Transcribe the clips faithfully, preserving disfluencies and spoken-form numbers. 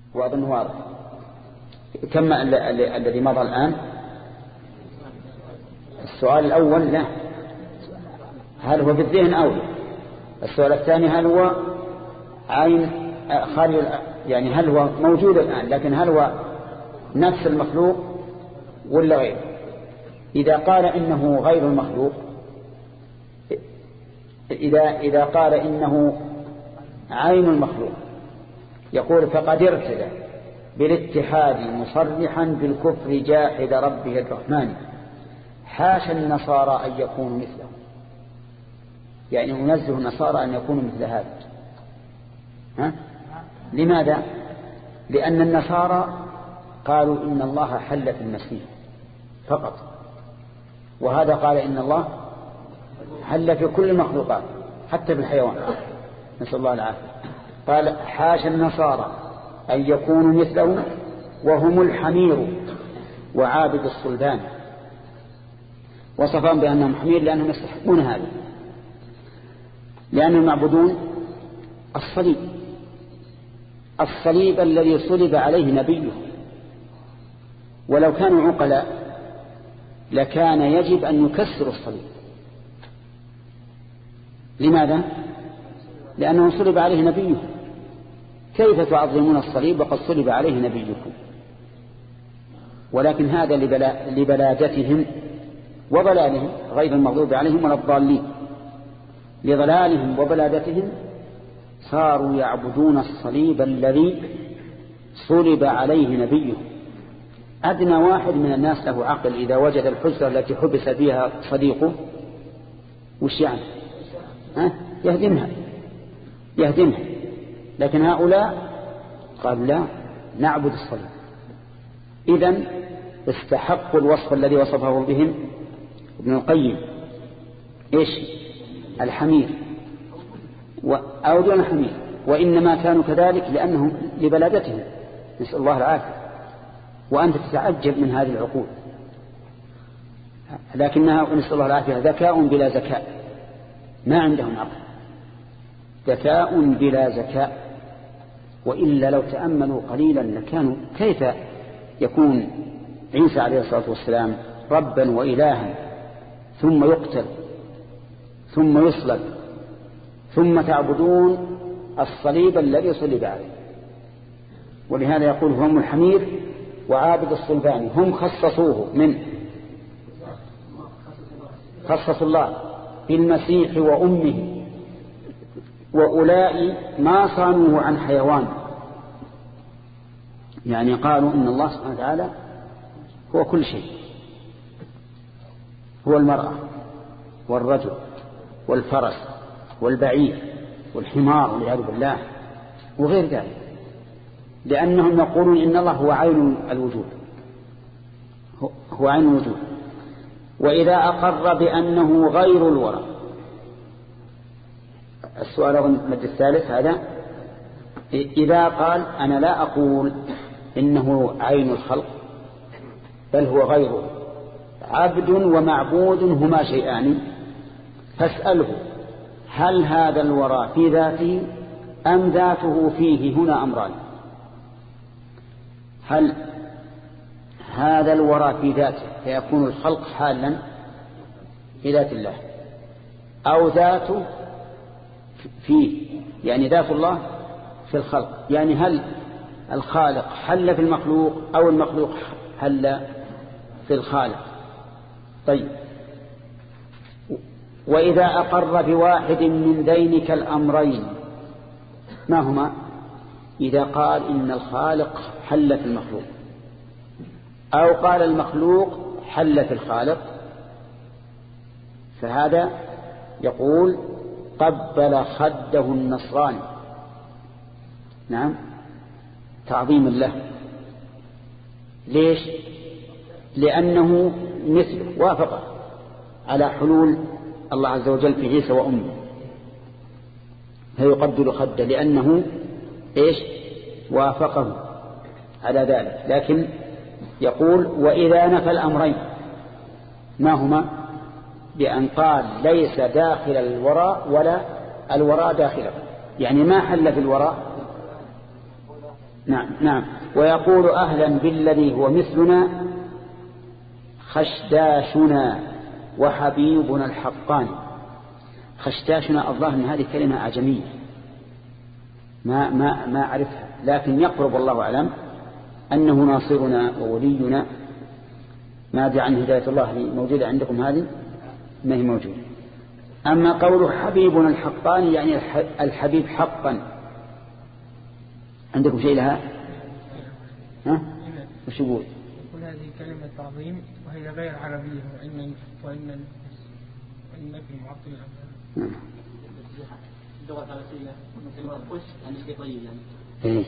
وأظن واضح. كم الذي مضى الآن؟ السؤال الأول لا، هل هو في الذهن أو لا؟ السؤال الثاني هل هو عين خارج، يعني هل هو موجود الآن لكن هل هو نفس المخلوق ولا غير؟ إذا قال إنه غير المخلوق، إذا إذا قال إنه عين المخلوق يقول فقد ارتدى بالاتحاد مصرحا بالكفر جاحد ربه الرحمن حاشا النصارى أن يكونوا مثله، يعني ينزه النصارى أن يكونوا مثل هذا. ها؟ لماذا؟ لأن النصارى قالوا إن الله حل في المسيح فقط، وهذا قال إن الله حل في كل المخلوقات حتى في الحيوان، نسأل الله العافية. قال حاشا النصارى أن يكونوا مثله وهم الحمير وعابد الصلبان، وصفهم بأنهم حمير لأنهم يستحقون هذا، لأنهم يعبدون الصليب، الصليب الذي صلب عليه نبيه. ولو كانوا عقلاء لكان يجب أن يكسروا الصليب. لماذا؟ لأنه صلب عليه نبيه. كيف تعظمون الصليب وقد صلب عليه نبيكم؟ ولكن هذا لبلا لبلادتهم وضلالهم، غير المغضوب عليهم ولا الضالين، لضلالهم وبلادتهم صاروا يعبدون الصليب الذي صلب عليه نبيه. أدنى واحد من الناس له عقل إذا وجد الحجرة التي حبس فيها صديقه وش يعني؟ ها؟ يهدمها يهدمها لكن هؤلاء قالوا لا، نعبد الصليب. إذن استحقوا الوصف الذي وصفه بهم ابن القيم، إيش؟ الحمير أو دون الحمير، وإنما كانوا كذلك لأنهم لبلادتهم، نسأل الله العافية. وأنت تتعجب من هذه العقول، لكنها نسأل الله العافية ذكاء بلا ذكاء، ما عندهم عقل، ذكاء بلا ذكاء. وإلا لو تأملوا قليلا لكانوا كيف يكون عيسى عليه الصلاة والسلام ربا وإلها ثم يقتل ثم يصلب ثم تعبدون الصليب الذي صلب عليه. ولهذا يقول هم الحمير وعابد الصلبان، هم خصصوه من خصص الله بالمسيح وأمه، وأولئك ما صانوه عن حيوان، يعني قالوا إن الله سبحانه وتعالى هو كل شيء، هو المرأة والرجل والفرس والبعير والحمار والعياذ بالله وغير ذلك، لأنهم يقولون إن الله هو عين الوجود، هو عين الوجود. وإذا أقر بأنه غير الورى، السؤال المد الثالث هذا، إذا قال أنا لا أقول إنه عين الخلق بل هو غيره، عبد ومعبود هما شيئان، فاسأله هل هذا الورى في ذاته أم ذاته فيه؟ هنا أمران، هل هذا الورى في ذاته فيكون الخلق حالا في ذات الله، أو ذاته فيه يعني ذات الله في الخلق، يعني هل الخالق حل في المخلوق أو المخلوق حل في الخالق. طيب، وإذا أقر بواحد من ذينك الأمرين ما هما؟ إذا قال إن الخالق حل في المخلوق أو قال المخلوق حل في الخالق، فهذا يقول قبل خده النصراني، نعم، تعظيم له. ليش؟ لأنه مثله وافق على حلول الله عز وجل في عيسى وأمه، فيقبل خده لأنه إيش؟ وافقه على ذلك. لكن يقول وإذا نفى الأمرين ما هما؟ بأن قال ليس داخل الوراء ولا الوراء داخله، يعني ما حل في الوراء نعم نعم. ويقول أهلا بالذي هو مثلنا خشداشنا وحبيبنا الحقاني. خشداشنا الظاهر أن هذه كلمة أعجمية ما ما ما أعرفها، لكن يقرب الله أعلم أنه ناصرنا وولينا. ما أدري عن هداية الله موجودة عندكم هذه؟ ما هي موجودة. أما قوله حبيبنا الحقاني يعني الحبيب حقا. عندكم شيء لها؟ ها؟ وش يقول؟ يقول هذه كلمة تعظيم وهي غير عربية، وإن وإن وإن في معطل الأمر. اللغة الفارسية كلمة خوش يعني شيء طيب يعني. إيه.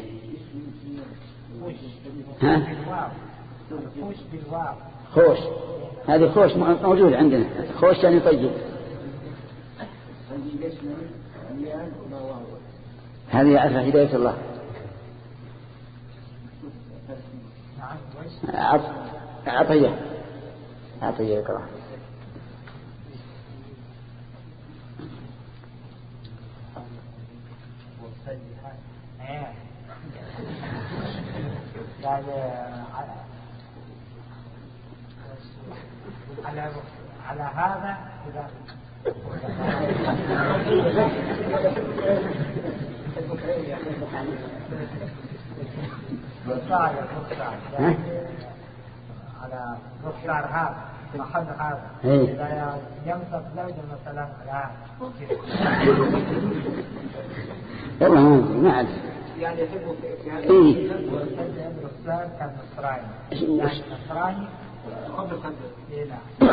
ها؟ خوش بالواو. خوش. هذه خوش موجود عندنا. خوش يعني طيب. هذه أعرف هداية الله. عطية عطية يقرأ. على على هذا إذا على مختار هذا محل هذا إذا يمسك زوجة مثلا على والله ما أعرف يعني يحبه في هذا إيه الإسلام كان نصراني يعني نصراني قبل قبل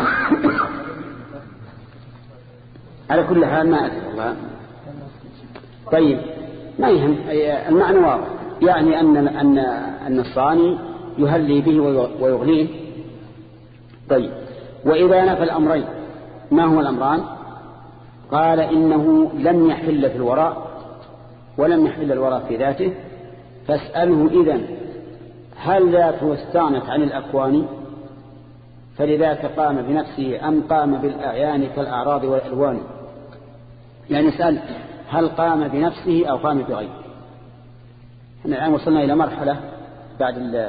على كل حال ما أدري والله. طيب ما يهم المعنى واضح، يعني أن أن النصراني يهلي به ويغنيه. طيب وإذا نفى الأمرين ما هو الأمران؟ قال إنه لم يحل في الوراء ولم يحل الوراء في ذاته، فاسأله إذن هل ذاته استغنت عن الأكوان فلذاك قام بنفسه أم قام بالأعيان كالأعراض والألوان. يعني اسأل هل قام بنفسه أو قام بغيره. احنا الآن وصلنا إلى مرحلة بعد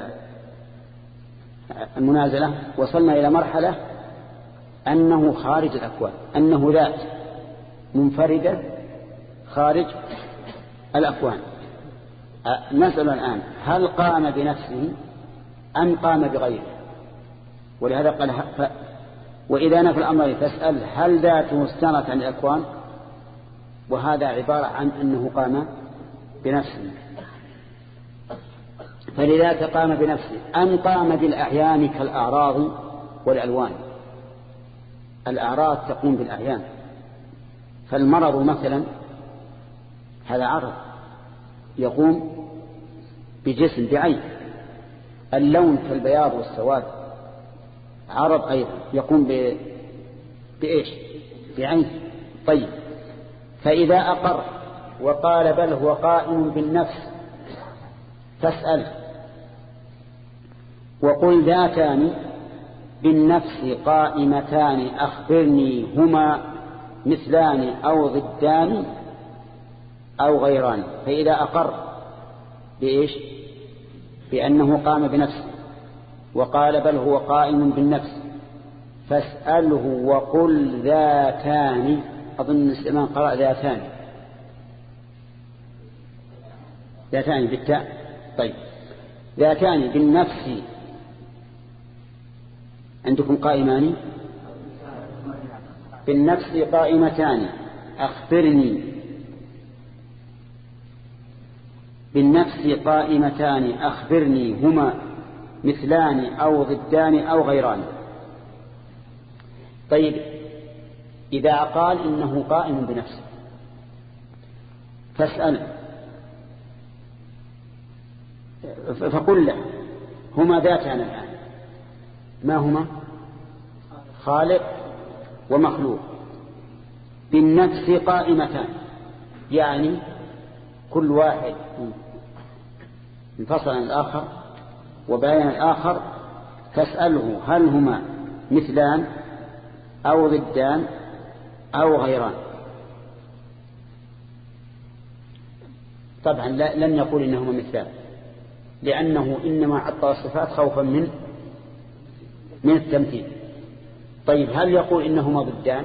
المنازلة، وصلنا إلى مرحلة أنه خارج الأكوان، أنه ذات منفردة خارج الأكوان. نسأل الآن هل قام بنفسه أم قام بغيره. ولهذا قال ف... وإذا نفى الأمر فاسأل هل ذاته استغنت عن الأكوان، وهذا عبارة عن أنه قام بنفسه. فلذاك قام بنفسه أم قام بالأعيان كالأعراض والألوان. الأعراض تقوم بالأعيان، فالمرض مثلا هذا عرض يقوم بجسم بعين. اللون كالبياض والسواد عرض أيضا يقوم ب... بإيش؟ بعين. طيب فإذا أقر وقال بل هو قائم بالنفس فاسأل وقل ذاتان بالنفس قائمتان أخبرني هما مثلان أو ضدان أو غيران. فإذا أقر بإيش؟ بأنه قام بنفسه وقال بل هو قائم بالنفس فاسأله وقل ذاتان. أظن الإسلام قرأ ذاتان ذاتان بالتاء. طيب ذاتان بالنفس عندكم قائمان بالنفس قائمتان أخبرني بالنفس قائمتان أخبرني هما مثلان أو ضدان أو غيران. طيب إذا قال إنه قائم بنفسه فاسأل فقل له هما ذاتان الآن ما هما؟ خالق ومخلوق. بالنفس قائمتان يعني كل واحد انفصل عن الآخر وبين الآخر، فاسأله هل هما مثلان أو ضدان أو غيران. طبعا لن يقول إنهما مثلان لأنه إنما عطل الصفات خوفا من من التمثيل. طيب هل يقول إنهما ضدان؟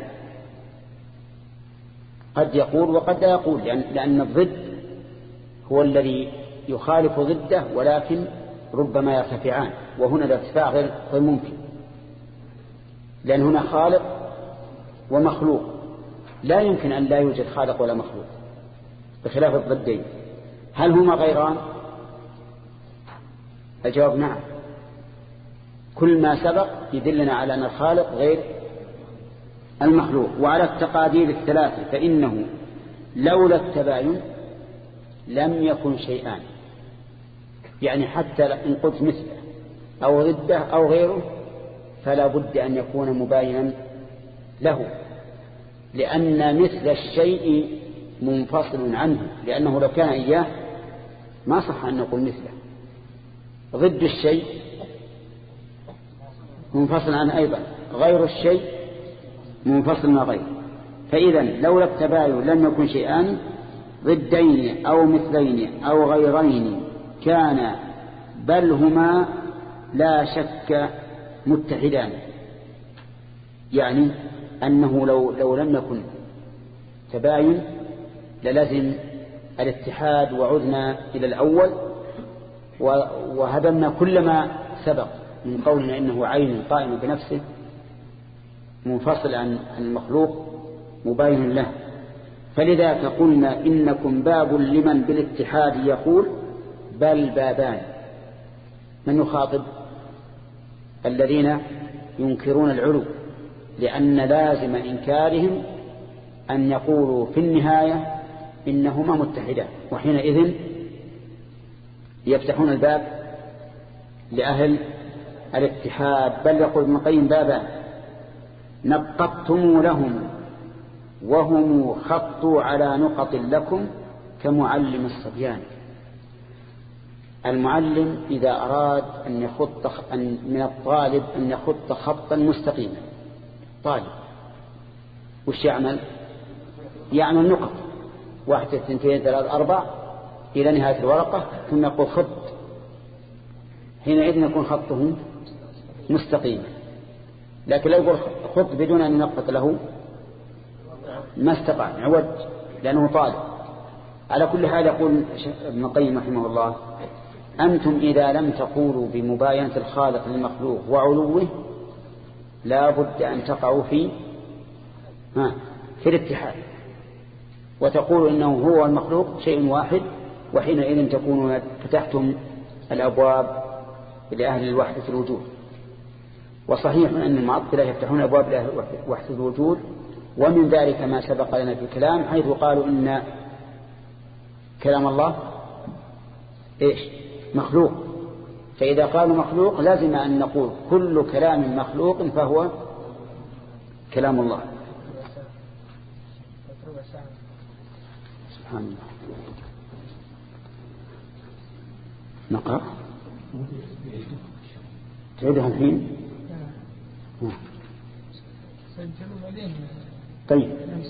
قد يقول وقد لا يقول، لأن الضد هو الذي يخالف ضده ولكن ربما يرتفعان، وهنا الارتفاع غير ممكن، لأن هنا خالق ومخلوق، لا يمكن أن لا يوجد خالق ولا مخلوق بخلاف الضدين. هل هما غيران؟ الجواب نعم. كل ما سبق يدلنا على أن الخالق غير المخلوق. وعلى التقادير الثلاثة فإنه لولا التباين لم يكن شيئان، يعني حتى إن قلت مثله أو ضده أو غيره فلا بد أن يكون مباينا له، لأن مثل الشيء منفصل عنه، لأنه لو كان إياه ما صح أن نقول مثله. ضد الشيء منفصل عنه أيضا، غير الشيء منفصل من غيره. فإذا لولا التباين لم يكن شيئان ضدين أو مثلين أو غيرين كان، بل هما لا شك متحدان، يعني أنه لو, لو لم يكن تباين للزم الاتحاد وعدنا إلى الأول وهدمنا كل ما سبق من قولنا إنه عين قائم بنفسه منفصل عن المخلوق مباين له. فلذا قلنا إنكم باب لمن بالاتحاد يقول بل بابان. من يخاطب؟ الذين ينكرون العلو، لأن لازم إنكارهم أن يقولوا في النهاية إنهما متحدان، وحينئذ يفتحون الباب لأهل الاتحاد. بل يقول ابن القيم بابان نقضتم لهم وهم خطوا على نقط لكم كمعلم الصبيان. المعلم إذا أراد أن يخط أن من الطالب أن يخط خطا مستقيما، طالب وش يعمل؟ يعمل نقط واحد اثنين ثلاث أربع إلى نهاية الورقة ثم يقول خط، حينئذ يكون خطه مستقيما. لكن لو يقول خط بدون أن ينقط له ما استطاع، عوج لأنه طالب. على كل حال يقول ابن القيم رحمه الله أنتم إذا لم تقولوا بمباينة الخالق للمخلوق وعلوه لا بد أن تقعوا في ها في الاتحاد وتقولوا إنه هو المخلوق شيء واحد، وحينئذ تكونوا فتحتم الأبواب لأهل الوحدة الوجود. وصحيح أن المعطلة يفتحون أبواب لأهل وحدة الوجود، ومن ذلك ما سبق لنا في الكلام حيث قالوا إن كلام الله إيش؟ مخلوق. فإذا قالوا مخلوق لازم أن نقول كل كلام مخلوق فهو كلام الله. سبحان الله. نقرأ تعيدها الحين. طيب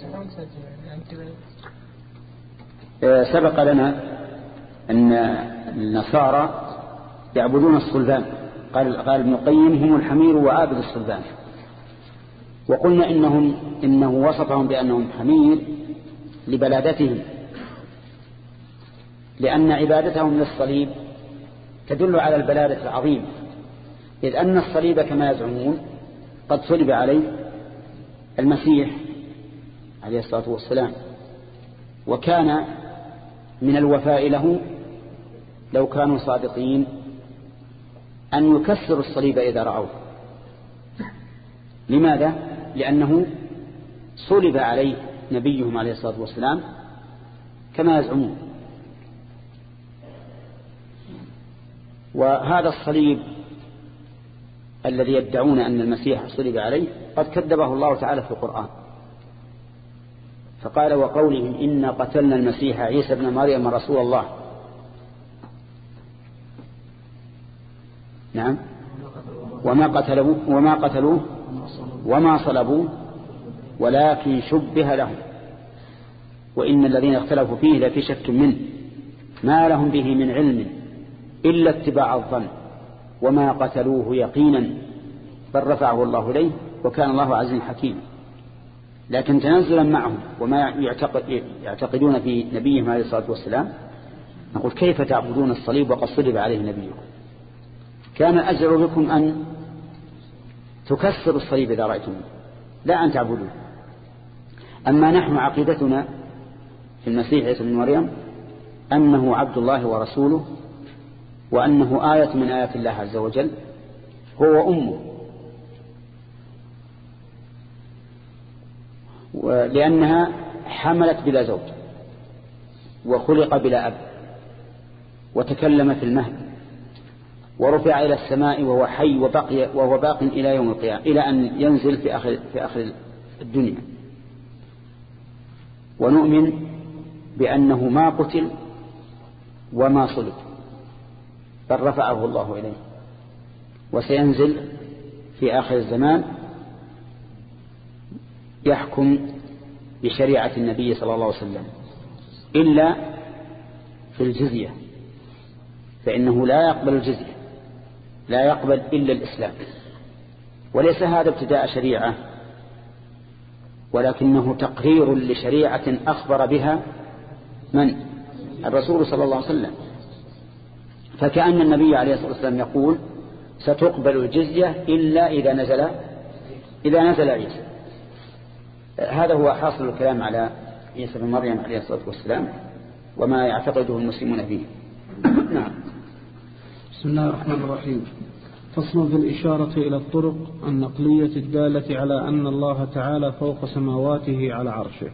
سبق لنا أن النصارى يعبدون الصلبان، قال قال ابن القيم هم الحمير وعابد الصلبان، وقلنا إنهم إنه وصفهم بأنهم حمير لبلادتهم، لأن عبادتهم للصليب تدل على البلادة العظيمة، إذ أن الصليب كما يزعمون قد صلب عليه المسيح عليه الصلاة والسلام، وكان من الوفاء له لو كانوا صادقين أن يكسروا الصليب إذا رأوه. لماذا؟ لأنه صلب عليه نبيهم عليه الصلاة والسلام كما يزعمون. وهذا الصليب الذي يدعون أن المسيح صلب عليه قد كذبه الله تعالى في القرآن، فقال وقولهم إنا قتلنا المسيح عيسى بن مريم رسول الله. نعم. وما قتلوه وما قتلوه وما صلبوه ولكن شبه لهم وإن الذين اختلفوا فيه لفي شك منه ما لهم به من علم إلا اتباع الظن وما قتلوه يقينا بل رفعه الله إليه وكان الله عزيزا حكيما. لكن تنزلا معهم وما يعتقد يعتقدون في نبيهم عليه الصلاة والسلام نقول كيف تعبدون الصليب وقد صلب عليه نبيكم؟ كان الأجر بكم أن تكسروا الصليب إذا رأيتم لا أن تعبدوه. أما نحن عقيدتنا في المسيح عيسى بن مريم أنه عبد الله ورسوله وأنه آية من آيات الله عز وجل هو وأمه، لأنها حملت بلا زوج وخلق بلا أب وتكلم في المهد ورفع إلى السماء وهو حي وبقي وهو باق إلى يوم القيامة إلى أن ينزل في آخر, في آخر الدنيا. ونؤمن بأنه ما قتل وما صلب بل رفعه الله إليه وسينزل في آخر الزمان يحكم بشريعة النبي صلى الله عليه وسلم إلا في الجزية، فإنه لا يقبل الجزية، لا يقبل إلا الإسلام. وليس هذا ابتداء شريعة ولكنه تقرير لشريعة أخبر بها من؟ الرسول صلى الله عليه وسلم. فكأن النبي عليه الصلاة والسلام يقول ستقبل الجزية إلا إذا نزل إذا نزل عيسى. هذا هو حاصل الكلام على عيسى بن مريم عليه الصلاة والسلام وما يعتقده المسلمون فيه. نعم. بسم الله الرحمن الرحيم. فصل في الإشارة إلى الطرق النقلية الدالة على أن الله تعالى فوق سماواته على عرشه.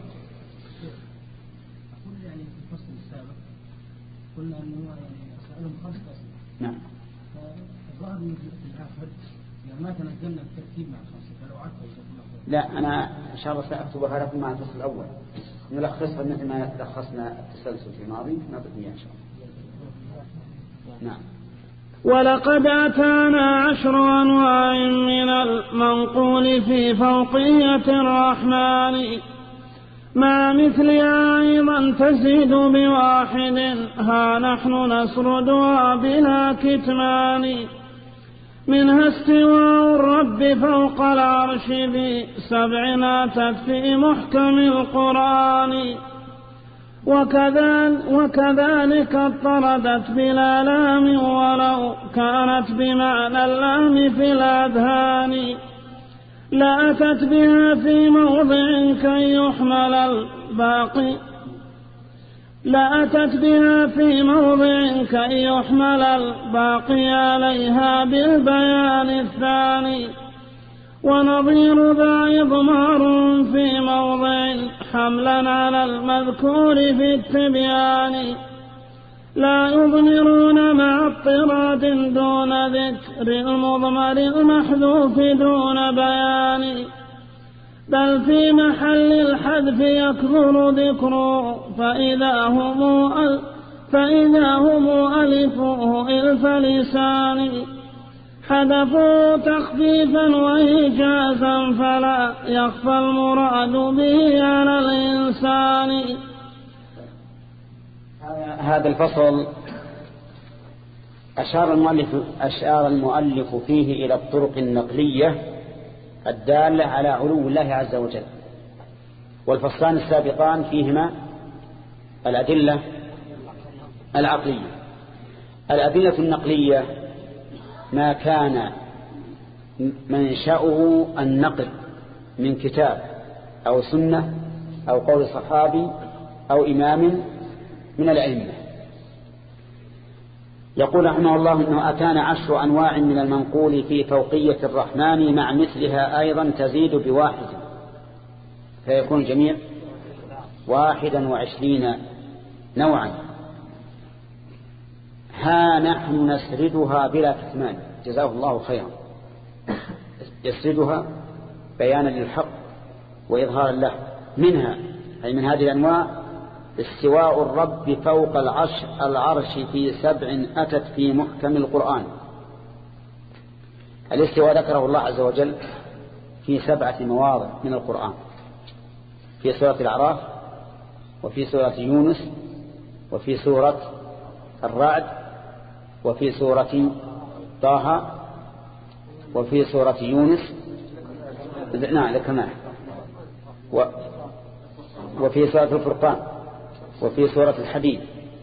يعني في الفصل السابق قلنا أنه يعني أسألهم خمس أسئلة. نعم. فالظاهر من الآخر يعني ما تنزلنا الترتيب مع الخمسة فلو عدت لا أنا إن شاء الله سأكتبها لكم مع الفصل الأول نلخصها مثل ما لخصنا التسلسل في الماضي نضبط إياه إن شاء الله. نعم. ولقد أتانا عشر أنواع من المنقول في فوقية الرحمن مع مثلها أيضا تزيد بواحد ها نحن نسردها بلا كتمان منها استواء الرب فوق العرش بسبع أتت في محكم القرآن وكذلك, وكذلك اضطردت بلا لام ولو كانت بمعنى اللام في الأذهان لأتت بها في موضع كي يحمل الباقي لأتت بها في موضع كي يحمل الباقي عليها بالبيان الثاني ونظير ذا إضمار في موضع حملا على المذكور في التبيان لا يضمرون مع اضطراد دون ذكر المضمر المحذوف دون بيان بل في محل الحذف يكثر ذكره فإذا هم فإذا هم ألفوه إلف لسان حذفوا تخفيفا وإيجازا فلا يخفى المراد به على الإنسان. هذا الفصل أشار المؤلف, أشار المؤلف فيه إلى الطرق النقلية الدالة على علو الله عز وجل. والفصلان السابقان فيهما الأدلة العقلية. الأدلة النقلية ما كان منشأه النقل من كتاب أو سنة أو قول صحابي أو إمام من الأئمة. يقول رحمه الله إنه أتانا عشر أنواع من المنقول في فوقية الرحمن مع مثلها أيضا تزيد بواحد فيكون جميع واحدا وعشرين نوعا ها نحن نسردها بلا كتمان جزاه الله خيرا. يسردها بيانا للحق وإظهارا له. منها أي من هذه الأنواع استواء الرب فوق العرش, العرش في سبع أتت في محكم القرآن. الاستواء ذكره الله عز وجل في سبعة مواضع من القرآن في سورة الأعراف وفي سورة يونس وفي سورة الرعد وفي سورة طه وفي سورة يونس نعم ذكرناه و... وفي سورة الفرقان وفي سورة الحديد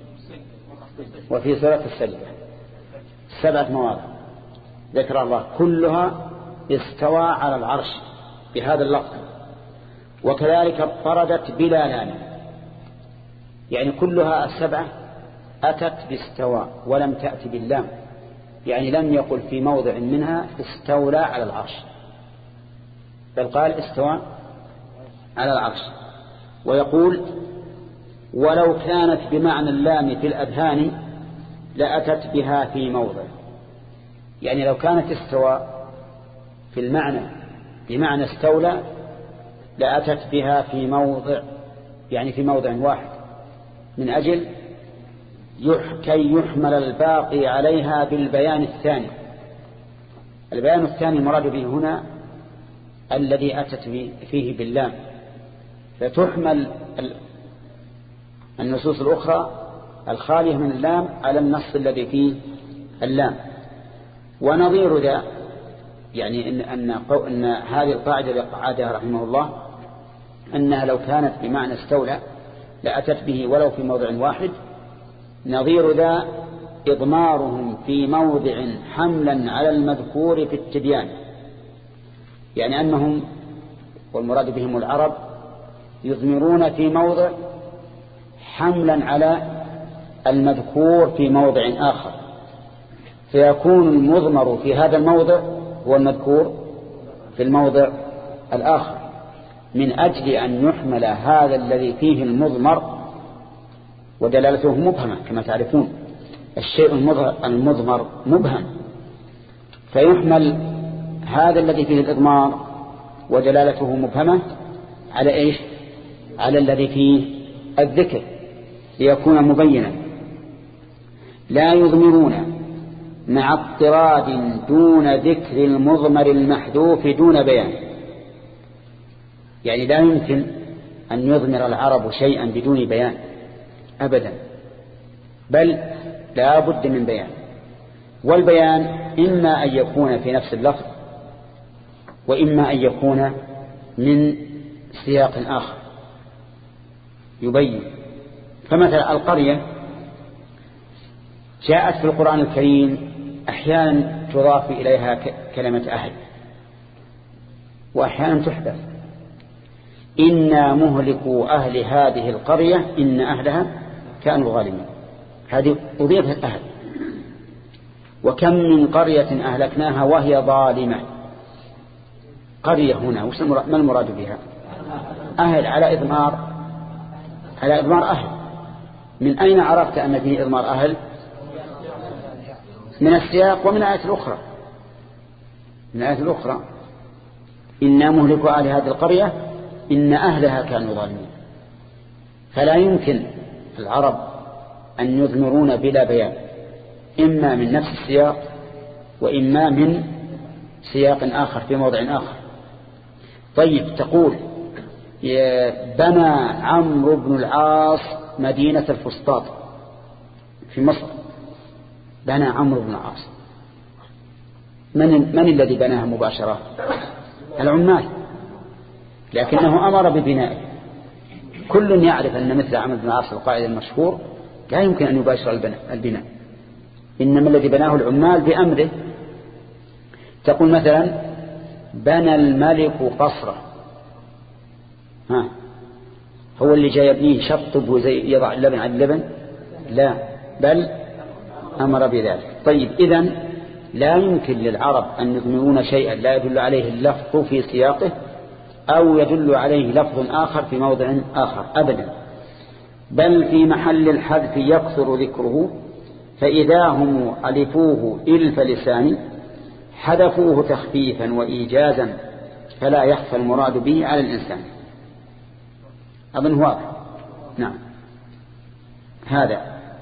وفي سورة السجدة سبعة مواضع ذكر الله كلها استوى على العرش بهذا اللفظ. وكذلك اضطردت بلا لام، يعني كلها السبعة أتت باستوى ولم تأتي باللام، يعني لم يقل في موضع منها استولى على العرش، بل قال استوى على العرش. ويقول ولو كانت بمعنى اللام في الأذهان لأتت بها في موضع، يعني لو كانت استوى في المعنى بمعنى استولى لأتت بها في موضع، يعني في موضع واحد، من أجل كي يحمل الباقي عليها بالبيان الثاني. البيان الثاني المراد به هنا الذي أتت فيه باللام، فتحمل النصوص الأخرى الخالية من اللام على النص الذي فيه اللام. ونظير ذا يعني إن, أن, أن هذه القاعدة لقعادها رحمه الله أنها لو كانت بمعنى استولى لأتت به ولو في موضع واحد. نظير ذا إضمارهم في موضع حملا على المذكور في التبيان، يعني أنهم والمراد بهم العرب يضمرون في موضع حملا على المذكور في موضع آخر، فيكون المضمر في هذا الموضع هو المذكور في الموضع الآخر، من أجل أن يحمل هذا الذي فيه المضمر ودلالته مبهمة. كما تعرفون الشيء المضمر مبهم، فيحمل هذا الذي فيه الإضمار ودلالته مبهمة على إيش؟ على الذي فيه الذكر ليكون مبينا. لا يضمرون مع اضطراد دون ذكر المضمر المحذوف دون بيان، يعني لا يمكن أن يضمر العرب شيئا بدون بيان أبدا، بل لا بد من بيان. والبيان إما أن يكون في نفس اللفظ وإما أن يكون من سياق آخر يبين. فمثلا القرية جاءت في القرآن الكريم أحيانا تضاف إليها كلمة أهل وأحيانا تحذف. إنا مهلكوا أهل هذه القرية إن أهلها كانوا ظالمين، هذه أضيفت أهل. وكم من قرية أهلكناها وهي ظالمة. قرية هنا ما المراد بها؟ أهل على إضمار على إضمار أهل. من أين عرفت أن فيه إضمار أهل؟ من السياق ومن الآية الأخرى. من الآية الأخرى إنا مهلكوا أهل هذه القرية إن أهلها كانوا ظالمين. فلا يمكن العرب أن يضمرون بلا بيان، إما من نفس السياق وإما من سياق آخر في موضع آخر. طيب تقول بنى عمرو بن العاص مدينة الفسطاط في مصر. بنى عمرو بن العاص، من, من الذي بناها مباشرة؟ العمال، لكنه أمر ببنائه. كل يعرف أن مثل عمرو بن العاص القائد المشهور لا يمكن أن يباشر البناء، إنما الذي بناه العمال بأمره. تقول مثلا بنى الملك قصره، ها هو اللي جاي يبنيه شطب وزي يضع اللبن على اللبن؟ لا، بل أمر بذلك. طيب إذن لا يمكن للعرب أن يضمرون شيئا لا يدل عليه اللفظ في سياقه أو يدل عليه لفظ آخر في موضع آخر أبدا، بل في محل الحذف يكثر ذكره، فإذا هم ألفوه إلف لسان حذفوه تخفيفا وإيجازا فلا يخفى المراد به على الإنسان. أظن واضح. نعم. هذا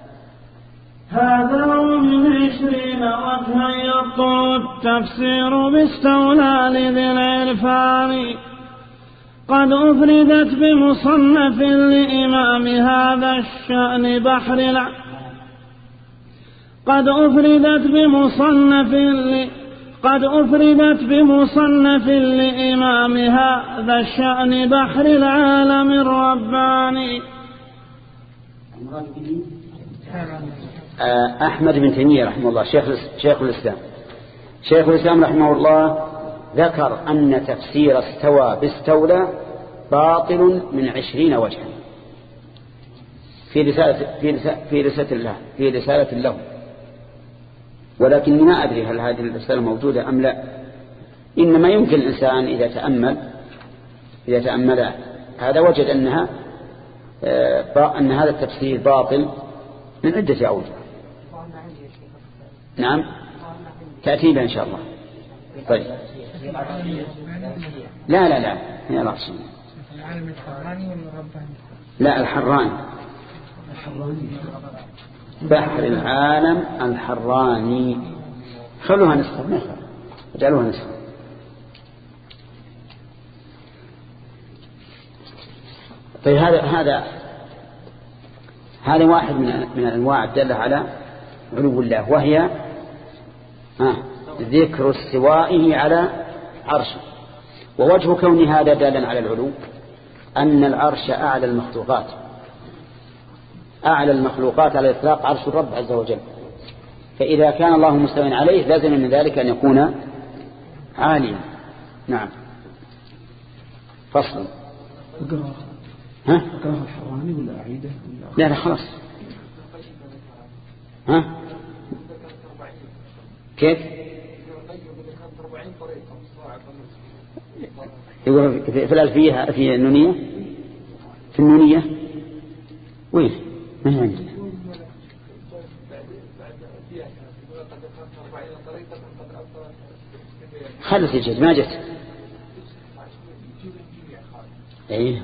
هذا ومن عشرين وجها يطول التفسير باستولى لذي العرفان، قد أفردت بمصنف لإمام هذا الشأن بحر الع... قد أفردت بمصنف ل... قد أفردت بمصنف لإمام هذا الشأن بحر العالم الرباني. أحمد بن تيمية رحمه الله شيخ شيخ الإسلام شيخ الإسلام رحمه الله ذكر أن تفسير استوى باستولى باطل من عشرين وجها في رسالة في رسالة في رسالة له في رسالة له ولكني ما أدري هل هذه الرسالة موجودة أم لا. إنما يمكن الإنسان إذا تأمل إذا تأمل هذا وجد أنها أن هذا التفسير باطل من عدة أوجه. نعم تأتينا إن شاء الله. طيب لا لا لا يا رأسي لا الحراني بحر العالم الحراني. خلوها نسخة ما يخالف اجعلوها نسخة. طيب هذا هذا هذا واحد من من الأنواع الدالة على علو الله وهي آه ذكر استوائه على عرشه. ووجه كون هذا دالا على العلو أن العرش أعلى المخلوقات أعلى المخلوقات على إطلاق عرش الرب عز وجل. فإذا كان الله مستوى عليه لازم من ذلك أن يكون عاليا. نعم فصل ها أقرأها الحراني ولا أعيده لا لا خلاص ها كيف يقول في الألفية في النونية في النونية وين ما هي عندنا خلص يجد ما جت ايه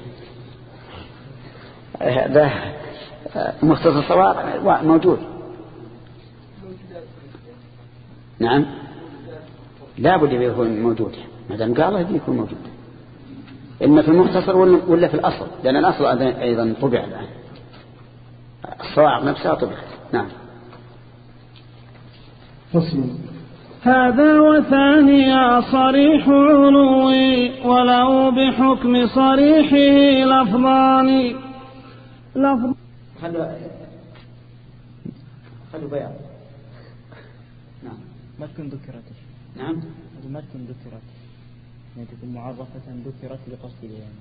هذا مختصر الصواب موجود. نعم لا بد يكون موجود ما دام قال الله يكون موجود إما في المختصر ولا في الأصل لأن الأصل أيضا طبع الآن الصواعق نفسها طبعت. نعم فصل. هذا وثانيا صريح علوي ولو بحكم صريحه لفظان لفظ خلوا خلوا بيان. نعم ما تكون ذكرت. نعم ما تكون ذكرت يعني تكون معرفة ذكرت لقصد بيان.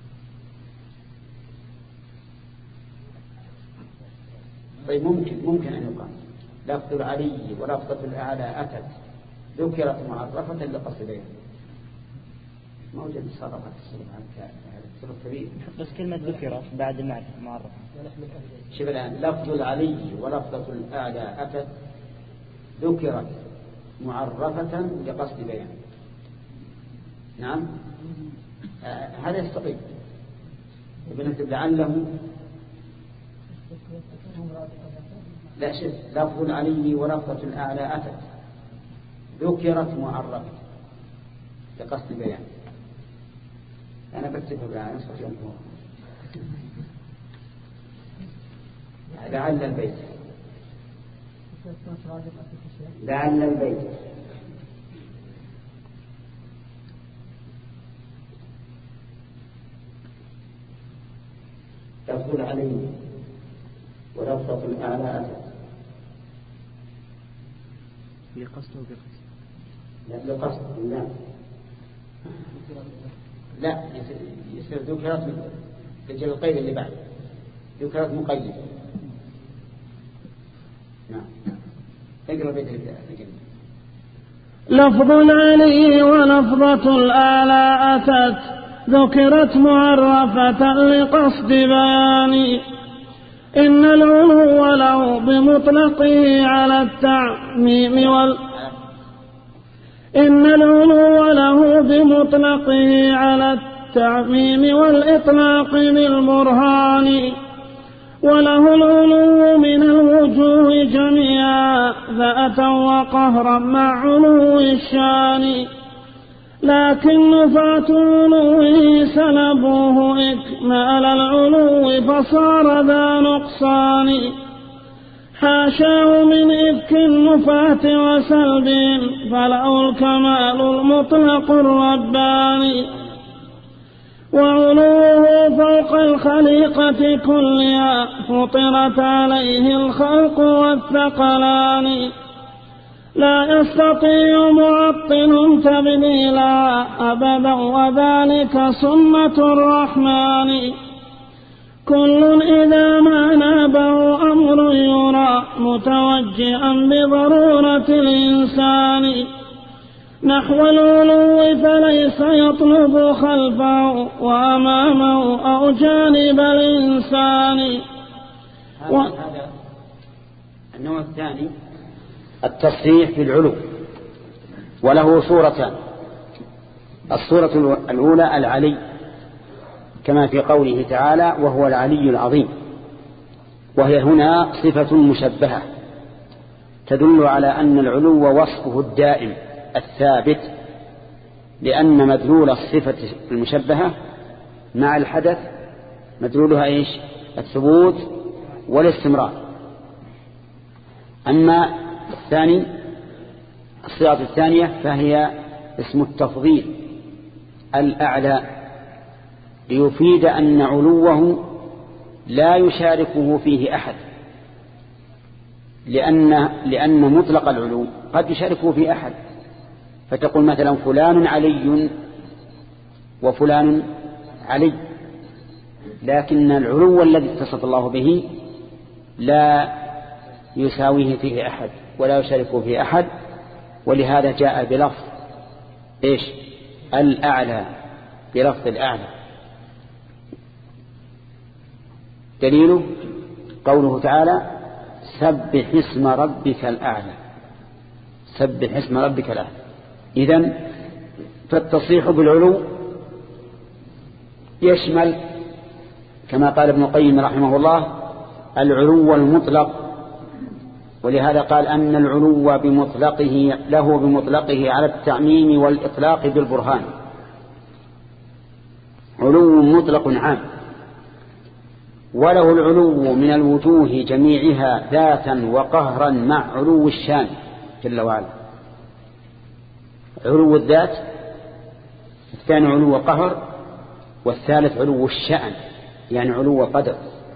طيب ممكن ممكن أن يقال لفظ العلي ولفظة الأعلى أتت ذكرت معرفة لقصد بيان. ما وجد صرفت الصرف كبير بس كلمة ذكرت بعد المعرفة معرفة. شوف الآن لفظ العلي ولفظة الأعلى أتت ذكرت معرفة لقصد بيان. نعم آه هذا يستقيم. بنكتب لعله لا شيء لفظ العلي ولفظة الأعلى أتت ذكرت معرفة لقصد بيان. أنا بكتبه بالآن أستطيع لعل البيت لعل البيت لفظ العلي ولفظة الأعلى أتت بقصد وبقصد لا بقصد لا لا يصير ذكرت تجي القيد اللي بعد ذكرت مقيد. نعم اقرأ بيت الجنة. لفظ العلي ولفظة الآلى أتت ذكرت معرفة لقصد بيان. إن العلو له بمطلقه على التعميم وال إن العلو له بمطلقه على التعميم والإطلاق بالبرهان. وله العلو من الوجوه جميعا ذاتا وقهرا مع علو الشان. لكن نفاة علوه سلبوه إكمال العلو فصار ذا نقصان. حاشاه من إفك النفاة وسلب فله الكمال المطلق الرباني وعلوه فوق الخليقة كلها فطرت عليه الخلق والثقلان لا يستطيع معطل تبديلا أبدا وذلك سنة الرحمن كل إذا ما نابه أمر يرى متوجئا بضرورة الإنسان نحو العلو فليس يطلب خلفه وأمامه أو جانب الإنسان و... هذا النوع الثاني التصريح بالعلو وله صورتان. الصورة الأولى العلي كما في قوله تعالى وهو العلي العظيم، وهي هنا صفة مشبهة تدل على أن العلو وصفه الدائم الثابت، لأن مدلول الصفة المشبهة مع الحدث مدلولها إيش؟ الثبوت والاستمرار. أما الثاني الصيغة الثانية فهي اسم التفضيل الأعلى، ليفيد أن علوه لا يشاركه فيه أحد، لأن, لأن مطلق العلو قد يشاركه فيه أحد، فتقول مثلا فلان علي وفلان علي، لكن العلو الذي اتصف الله به لا يساويه فيه أحد ولا يشاركه فيه أحد، ولهذا جاء بلفظ إيش؟ الأعلى، بلفظ الأعلى. دليله قوله تعالى سبح اسم ربك الأعلى، سبح اسم ربك الأعلى. إذن فالتصريح بالعلو يشمل كما قال ابن القيم رحمه الله العلو المطلق، ولهذا قال أن العلو بمطلقه له بمطلقه على التعميم والإطلاق بالبرهان، علو مطلق عام. وله العلو من الوجوه جميعها ذاتا وقهرا مع علو الشان جل وعلا، علو الذات، الثاني علو القهر، والثالث علو الشأن يعني علو قدر.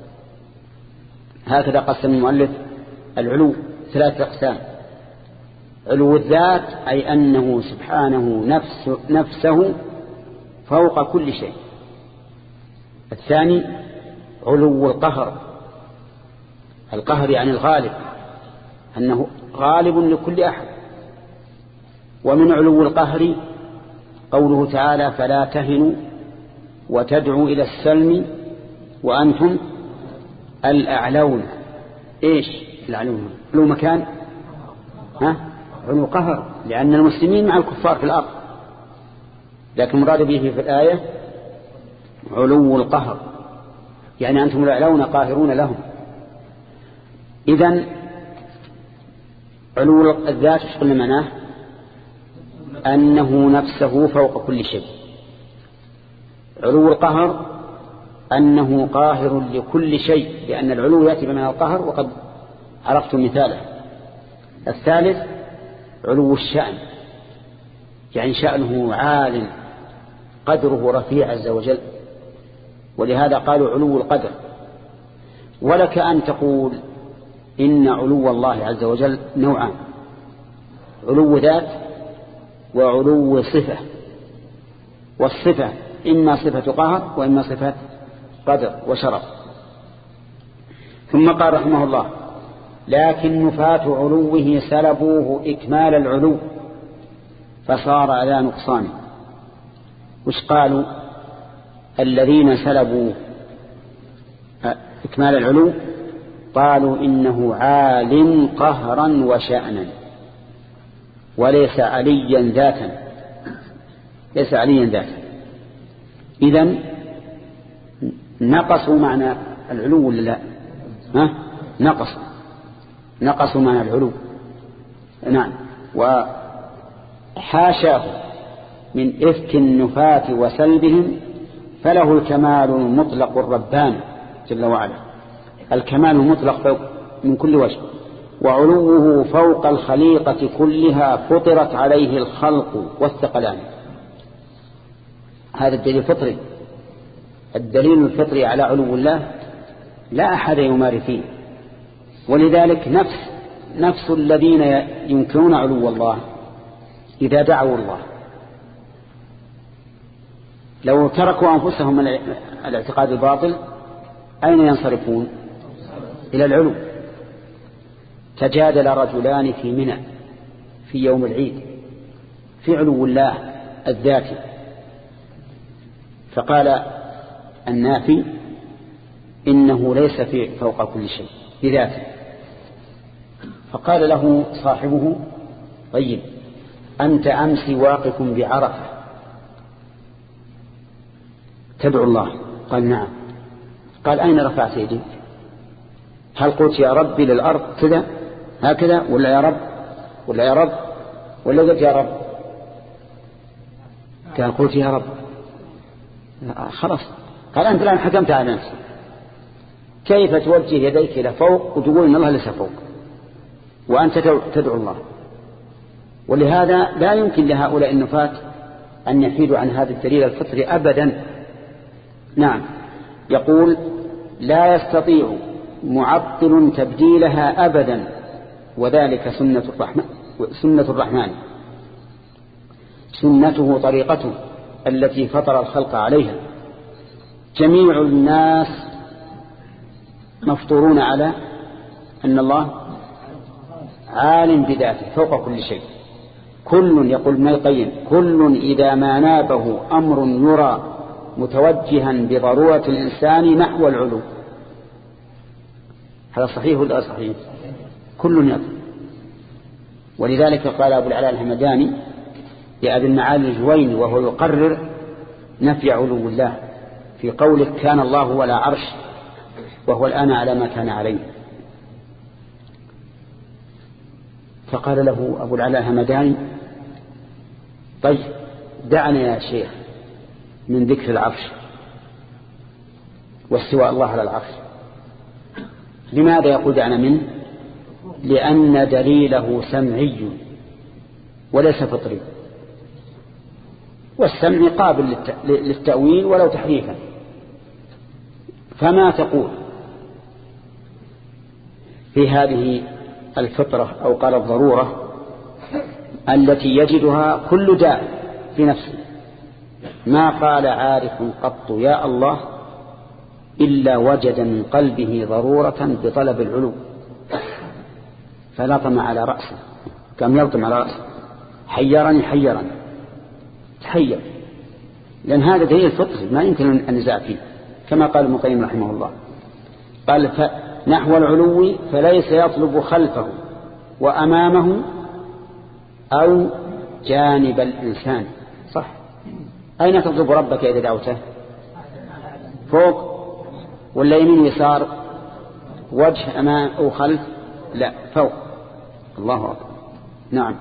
هكذا قسم المؤلف العلو ثلاثة أقسام: علو الذات أي أنه سبحانه نفس نفسه فوق كل شيء. الثاني علو القهر، القهر يعني الغالب، أنه غالب لكل أحد. ومن علو القهر قوله تعالى فلا تهنوا وتدعوا إلى السلم وأنتم الأعلون. إيش الأعلون؟ علو مكان، ها؟ علو قهر، لأن المسلمين مع الكفار في الأرض، لكن مراد به في الآية علو القهر، يعني أنتم الأعلون قاهرون لهم. إذن علو الذات ايش قلنا معناه؟ أنه نفسه فوق كل شيء. علو القهر أنه قاهر لكل شيء، لأن العلو يأتي بمعنى القهر وقد عرفت مثاله. الثالث علو الشأن، يعني شأنه عال قدره رفيع عز وجل، ولهذا قالوا علو القدر. ولك أن تقول إن علو الله عز وجل نوعان: علو ذات وعلو صفة، والصفة إما صفة قهر وإما صفة قدر وشرف. ثم قال رحمه الله لكن نفاة علوه سلبوه إكمال العلو فصار على نقصان. وش قالوا الذين سلبوا إكمال العلو؟ قالوا إنه عال قهرا وشأنا وليس عليا ذاتا، ليس عليا ذاتا. إذن نقصوا معنى العلو ولا لا؟ ها؟ نقصوا نقصوا معنى العلو، نعم. وحاشاه من إفك النفاة وسلبهم فله الكمال المطلق الرباني جل وعلا. الكمال المطلق من كل وجه. وعلوه فوق الخليقة كلها فطرت عليه الخلق والثقلان. هذا الدليل الفطري. الدليل الفطري على علو الله لا أحد يماري فيه. ولذلك نفس نفس الذين ينكرون علو الله إذا دعوا الله لو تركوا أنفسهم الاعتقاد الباطل أين ينصرفون؟ إلى العلو. تجادل رجلان في منى في يوم العيد في علو الله الذاتي، فقال النافي إنه ليس في فوق كل شيء بذاته. فقال له صاحبه طيب أنت أمس واقف بعرفة تدعو الله؟ قال نعم. قال أين رفعت يديك؟ هل قلت يا ربي للأرض كذا هكذا ولا يا رب ولا يا رب ولا قلت يا رب؟ قال قلت يا رب. خلاص. قال أنت الآن حكمت على نفسك، كيف توجه يديك إلى فوق وتقول إن الله ليس فوق وأنت تدعو الله؟ ولهذا لا يمكن لهؤلاء النفاة أن يحيدوا عن هذا الدليل الفطري أبدا. نعم. يقول لا يستطيع معطل تبديلها أبدا، وذلك سنة الرحمن سنة الرحمن سنته طريقته التي فطر الخلق عليها. جميع الناس مفطورون على أن الله عالم بذاته فوق كل شيء. كل يقول ابن القيم كل إذا ما نابه أمر يرى متوجها بضرورة الإنسان نحو العلو. هذا صحيح ولا صحيح؟ كل يقول. ولذلك قال أبو العلاء الحمداني لأبي المعالي الجويني وهو يقرر نفي علو الله في قوله كان الله ولا عرش وهو الآن على ما كان عليه. فقال له أبو العلاء الحمداني طيب دعنا يا شيخ من ذكر العرش واستواء الله على العرش. لماذا يقول دعنا منه؟ لأن دليله سمعي وليس فطري، والسمع قابل للتأويل ولو تحريفا. فما تقول في هذه الفطرة أو قال الضرورة التي يجدها كل داء في نفسه؟ ما قال عارف قط يا الله إلا وجد من قلبه ضرورة بطلب العلو فلطم على رأسه، كم يلطم على رأسه، حيرني حيرني تحير، لأن هذا دليل فطري ما يمكن أن نزاع فيه، كما قال ابن القيم رحمه الله. قال نحو العلو فليس يطلب خلفه وأمامه أو جانب الإنسان. صح. أين تطلب ربك إذا دعوته؟ فوق ولا يمين يسار، وجه أمام أو خلف؟ لا، فوق. الله أكبر. نعم.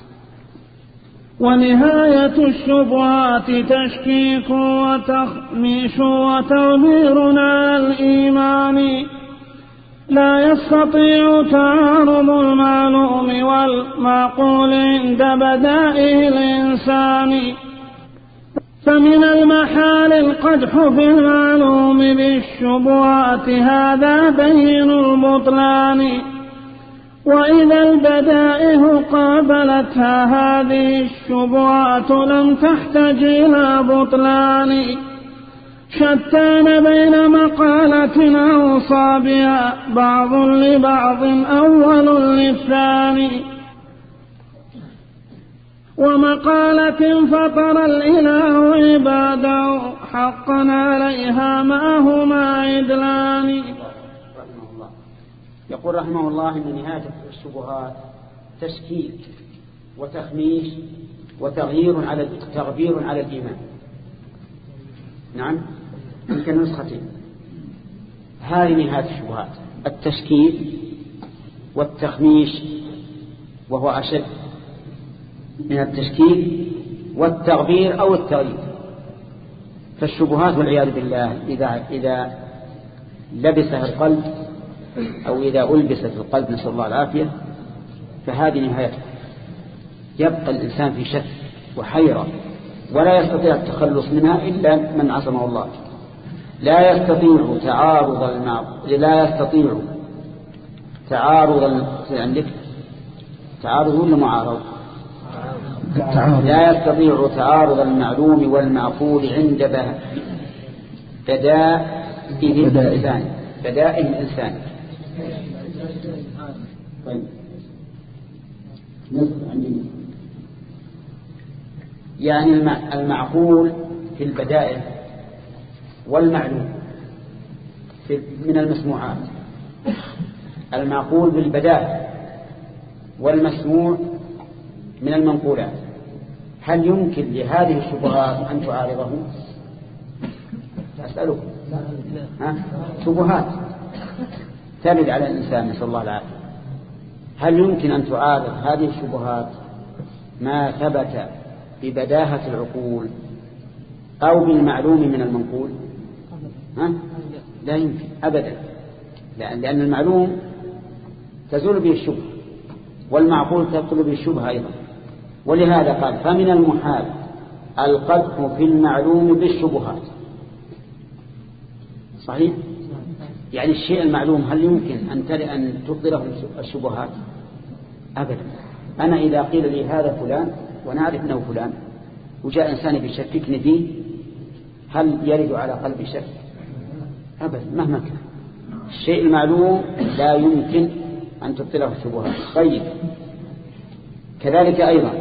ونهاية الشبهات تشكيك وتخميش وتغيير على الإيمان، لا يستطيع تعارض المعلوم والمعقول عند بدائه الإنسان، فمن المحال القدح في المعلوم بالشبهات هذا بين البطلان، وإذا البدائه قابلتها هذه الشبهات لم تحتج إلى بطلان، شتان بين مقالة أوصى بها بعض لبعض أول للثاني، ومقالة فطر الإله عباده حقا عليها ما هما عدلان. يقول رحمه الله إن نهاية الشبهات تشكيك وتخميش وتغيير على تغبير على الإيمان. نعم، يمكن نسختين. هذه نهاية الشبهات، التشكيك والتخميش، وهو أشد من التشكيك والتغبير أو التغيير. فالشبهات والعياذ بالله إذا إذا لبسها القلب أو إذا ألبست في القلب نسأل الله العافية فهذه نهايته. يبقى الإنسان في شك وحيرة ولا يستطيع التخلص منها إلا من عصمه الله. لا يستطيع تعارض المعقول لا يستطيع تعارض عندك تعارض ولا معارض؟ لا يستطيع تعارض المعلوم والمعقول عند بدائه الإنسان بدائه الإنسان. طيب يعني المعقول في البدائل والمعلوم في من المسموعات. المعقول بالبدائل والمسموع من المنقولات. هل يمكن لهذه الشبهات أن تعارضه؟ أسألكم. ها؟ شبهات ترد على الإنسان نسأل الله العافية. هل يمكن أن تعارض هذه الشبهات ما ثبت ببداهة العقول أو بالمعلوم من المنقول؟ ها؟ لا يمكن أبدا، لأن المعلوم تزول به الشبهة والمعقول تبطل به الشبهة أيضا. ولهذا قال فمن المحال القدح في المعلوم بالشبهات. صحيح؟ يعني الشيء المعلوم هل يمكن أن أن تبطله الشبهات؟ أبدا. أنا إذا قيل لي هذا فلان ونعرف أنه فلان وجاء إنسان بيشككني فيه هل يرد على قلبي شك؟ أبدا مهما كان. الشيء المعلوم لا يمكن أن تبطله الشبهات. طيب كذلك أيضا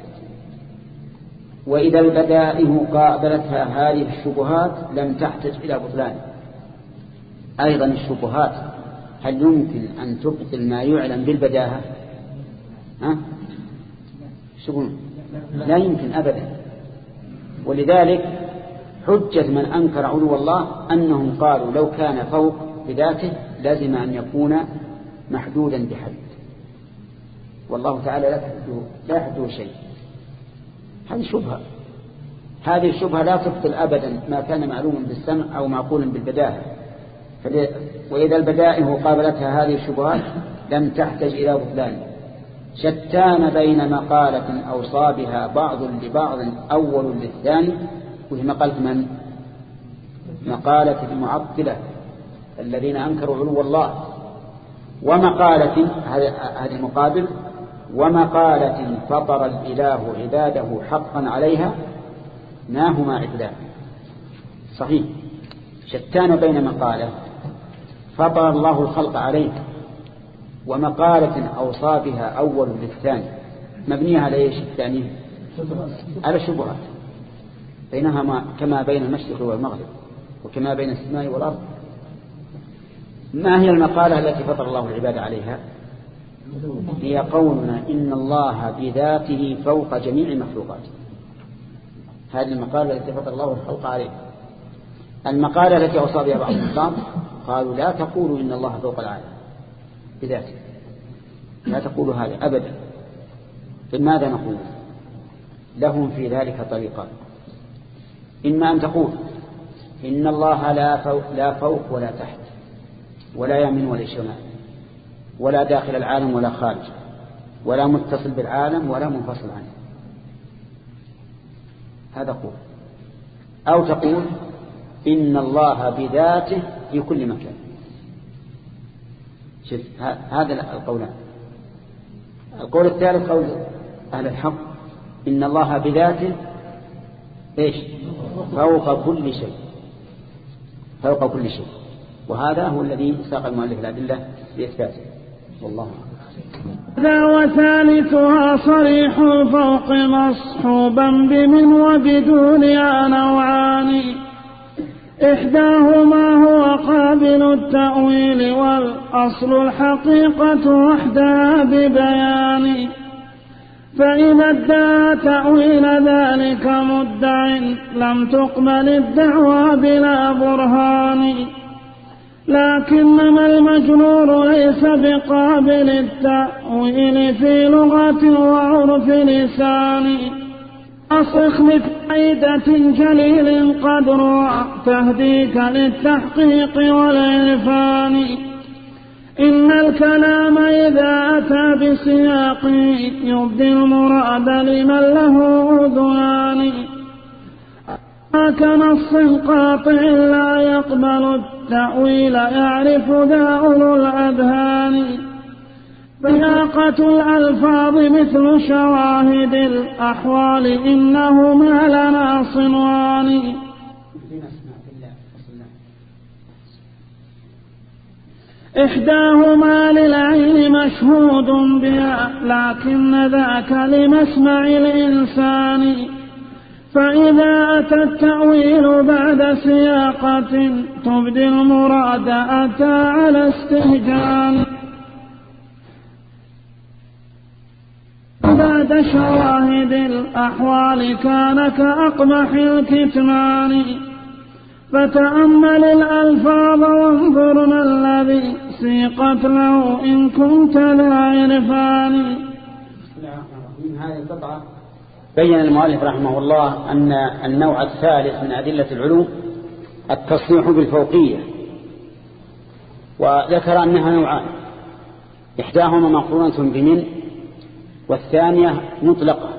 وإذا البدائه قابلتها هذه الشبهات لم تحتج إلى بطلان. أيضا الشبهات هل يمكن أن تبطل ما يعلم بالبداهة؟ ها؟ لا يمكن أبدا. ولذلك حجة من أنكر علو الله أنهم قالوا لو كان فوق بذاته لازم أن يكون محدودا بحد، والله تعالى لا يحده لا يحده شيء. هذه شبهة. هذه الشبهة لا تبطل أبدا ما كان معلوما بالسمع أو معقولا بالبداهة. وإذا البدائه قابلتها هذه الشبهات لم تحتج إلى بطلان. شتان بين مقالة أوصابها بعض لبعض أول للثاني، وهي مقالة من؟ مقالة المعطلة الذين أنكروا علو الله، ومقالة هذه المقابل ومقالة فطر الإله عباده حقا عليها ما هما عدلان. صحيح. شتان بين مقالة فطر الله الخلق عليه ومقالة أوصابها أول للثاني مبنية على إيش الثاني؟ على الشبهات. بينها كما بين المشرق والمغرب وكما بين السماء والأرض. ما هي المقالة التي فطر الله العباد عليها؟ هي قولنا إن الله بذاته فوق جميع المخلوقات. هذه المقالة التي فطر الله الخلق عليها. المقالة التي أوصى بها بعض الناس قالوا لا تقولوا إن الله فوق العالم بذاته، لا تقولوا هذا أبدا. فماذا نقول؟ لهم في ذلك طريقان. إما أن تقول إن الله لا فوق, لا فوق ولا تحت ولا يمين ولا شمال ولا داخل العالم ولا خارج ولا متصل بالعالم ولا منفصل عنه. هذا قول. أو تقول إن الله بذاته في كل مكان. شوف هذا القولان. القول الثالث قول أهل الحق إن الله بذاته إيش؟ فوق كل شيء، فوق كل شيء. وهذا هو الذي ساق المؤلف الأدلة لإثباته. والله هذا وثالثها صريح الفوق مصحوبا بمن وبدونها نوعان. إحداهما هو قابل التأويل والأصل الحقيقة وحدها ببيان. فإذا ادعى تأويل ذلك مدع لم تقبل الدعوى بلا برهان. لكنما المجرور ليس بقابل التأويل في لغة وعرف لسان. أصخ بفائدة جليل قدر تهديك للتحقيق والعرفان. إن الكلام إذا أتى بسياق يبدي المراد لمن له أذنان كنص قاطع لا يقبل التأويل يعرف ذا أولو الأذهان سياقة الألفاظ مثل شواهد الأحوال إنهما لنا صنوان إحداهما للعين مشهود بها لكن ذاك لمسمع الإنسان فإذا أتى التأويل بعد سياقة تبدي المراد أتى على استهجان بعد شواهد الأحوال كان كأقبح الكتمان فتأمل الألفاظ وانظر ما الذي سيقت له إن كنت لا عرفان. من هذه القطعة بين المؤلف رحمه الله أن النوع الثالث من أدلة العلوم التصريح بالفوقية، وذكر أنها نوعان، إحداهما مقرونة بمن والثانية مطلقة.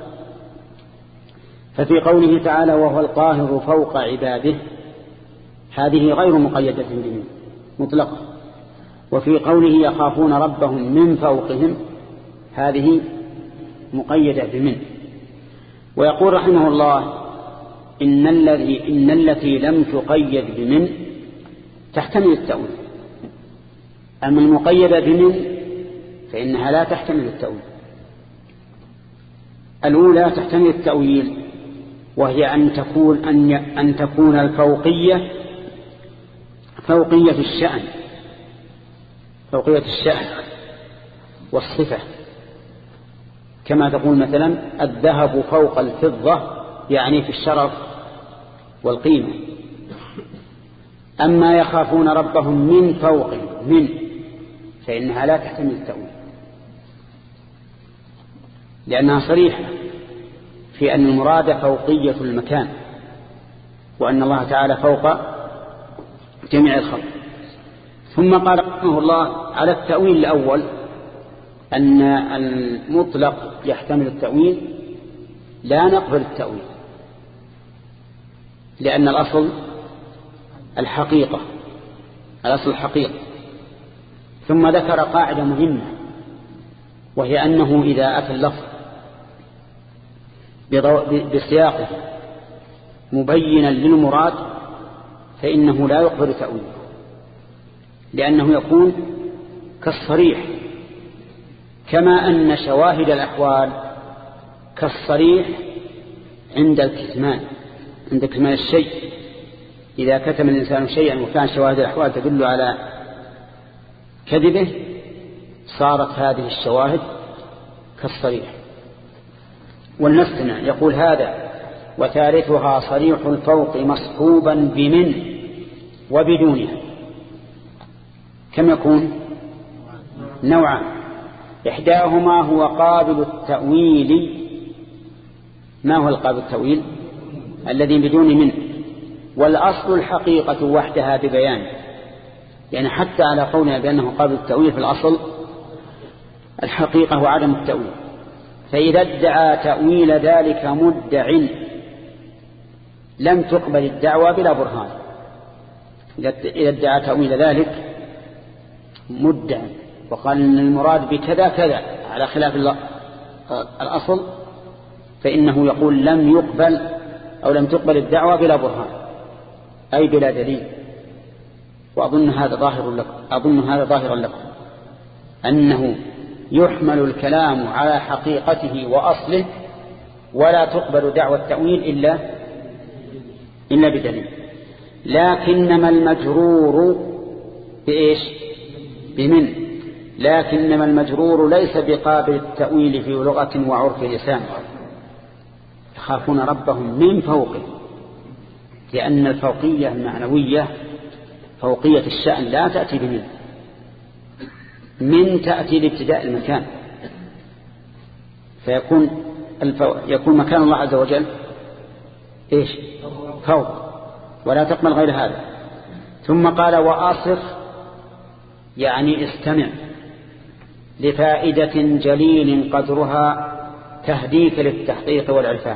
ففي قوله تعالى وهو القاهر فوق عباده هذه غير مقيدة بمن مطلقة، وفي قوله يخافون ربهم من فوقهم هذه مقيدة بمن. ويقول رحمه الله إن الذي إن التي لم تقيد بمن تحتمل التأويل، أما المقيدة بمن فإنها لا تحتمل التأويل. الأولى تحتمل التأويل وهي أن تكون أن أن تكون الفوقية فوقية الشأن فوقية الشأن والصفة، كما تقول مثلا الذهب فوق الفضة يعني في الشرف والقيمة. أما يخافون ربهم من فوقهم من فإنها لا تحتمل التأويل لأنها صريحة في أن المراد فوقية المكان وأن الله تعالى فوق جميع الخلق. ثم قال رحمه الله على التأويل الأول أن المطلق يحتمل التأويل لا نقبل التأويل لأن الأصل الحقيقة الأصل الحقيقة. ثم ذكر قاعدة مهمة وهي أنه إذا أتى اللفظ بسياقه مبينا للمراد فإنه لا يقبل تأويله لأنه يكون كالصريح، كما أن شواهد الأحوال كالصريح عند الكتمان عند كتمان الشيء. إذا كتم الإنسان شيئا وكان شواهد الأحوال تدل على كذبه صارت هذه الشواهد كالصريح. والنستمع يقول هذا وثالثها صريح الفوق مصحوبا بمن وبدونها. كم يكون؟ نوعان، إحداهما هو قابل التأويل. ما هو القابل التأويل؟ الذي بدون من. والأصل الحقيقة وحدها ببيان، يعني حتى على قولنا بأنه قابل التأويل في الأصل الحقيقة وعدم التأويل. فإذا ادعى تأويل ذلك مدع لم تقبل الدعوة بلا برهان. إذا ادعى تأويل ذلك مدع وقال إن المراد بكذا كذا على خلاف الأصل فإنه يقول لم يقبل أو لم تقبل الدعوة بلا برهان أي بلا دليل. وأظن هذا ظاهر لكم أظن هذا ظاهر لكم أنه يحمل الكلام على حقيقته وأصله ولا تقبل دعوة التأويل إلا إلا بدليل. لكنما المجرور بإيش؟ بمن. لكنما المجرور ليس بقابل التأويل في لغة وعرف لسان. يخافون ربهم من فوقه لأن الفوقية المعنوية فوقية الشأن لا تأتي بمن. من تأتي لابتداء المكان فيكون الفو... يكون مكان الله عز وجل إيش؟ فوق ولا تقبل غير هذا. ثم قال وأصف يعني استمع لفائدة جليل قدرها تهديك للتحقيق والعرفان.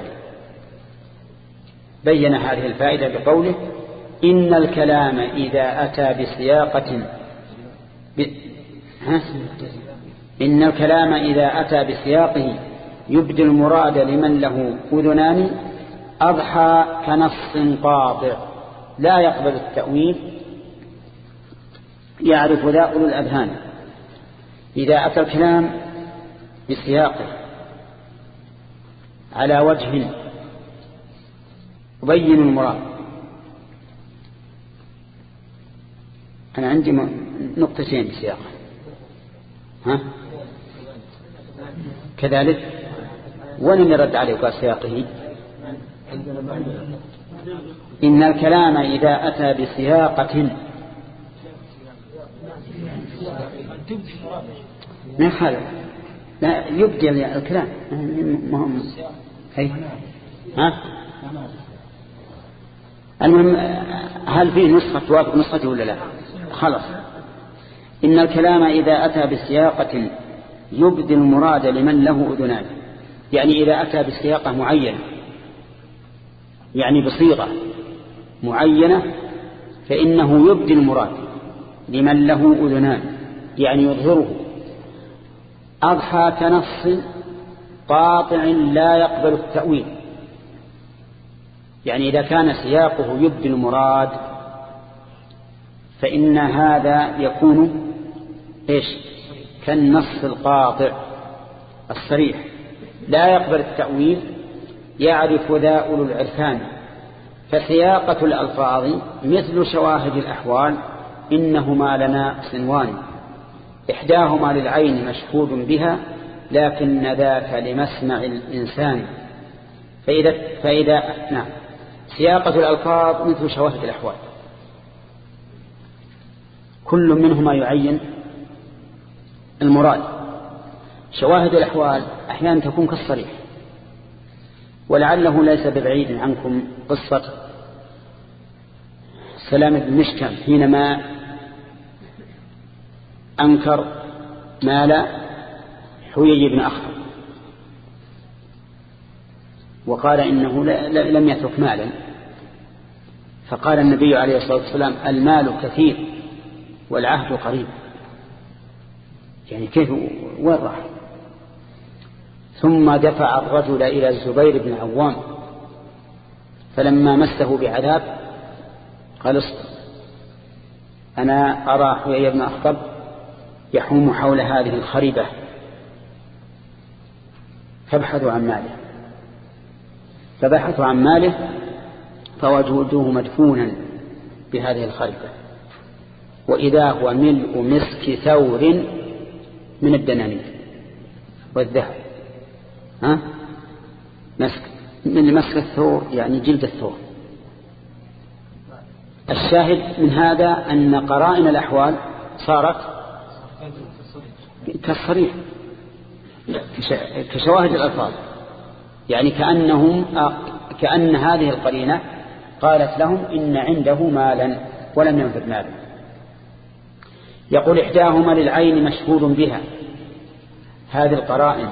بين هذه الفائدة بقوله إن الكلام إذا أتى بسياقة ب... ها؟ إن الكلام إذا أتى بسياقه يبدي المراد لمن له أذنان أضحى كنص قاطع لا يقبل التأويل يعرف ذا أولو الأذهان. إذا أتى الكلام بسياقه على وجه يبين المراد. أنا عندي نقطتين بسياقه ها كذلك ولم يرد عليه قال سياقه إن الكلام إذا أتى بسياقة ما خالف لا يبدي الكلام مهم هي ها المهم هل فيه نسخة توافق نسخته ولا لا؟ خلاص إن الكلام إذا أتى بسياقة يبدي المراد لمن له أذنان يعني إذا أتى بسياقة معينة يعني بصيغة معينة فإنه يبدي المراد لمن له أذنان يعني يظهره. أضحى كنص قاطع لا يقبل التأويل يعني إذا كان سياقه يبدي المراد فإن هذا يكون إيش كالنص القاطع الصريح لا يقبل التأويل يعرف ذا أولو العرفان. فسياقة الألفاظ مثل شواهد الأحوال إنهما لنا صنوان إحداهما للعين مشهود بها لكن ذاك لمسمع الإنسان. فإذا, فإذا نعم سياقة الألفاظ مثل شواهد الأحوال كل منهما يعين المراد. شواهد الأحوال أحيانا تكون كالصريح ولعله ليس ببعيد عنكم قصة سلام بن مشكم حينما أنكر مال حيي بن أخطب وقال إنه لم يترك مالا فقال النبي عليه الصلاة والسلام المال كثير والعهد قريب يعني كيف وين راح؟ ثم دفع الرجل إلى الزبير بن عوام فلما مسه بعذاب قال اصبر أنا أرى حيي بن أخطب يحوم حول هذه الخريبة فابحثوا عن ماله. فبحثوا عن ماله فوجدوه مدفونا بهذه الخريبة وإذا هو ملء مسك ثور من الدنانير والذهب ها مسك من مسك الثور يعني جلد الثور. الشاهد من هذا أن قرائن الأحوال صارت كالصريح كشواهد الألفاظ يعني كأنهم كأن هذه القرينة قالت لهم إن عنده مالا ولم ينفذ مالا. يقول إحداهما للعين مشهود بها هذه القرائن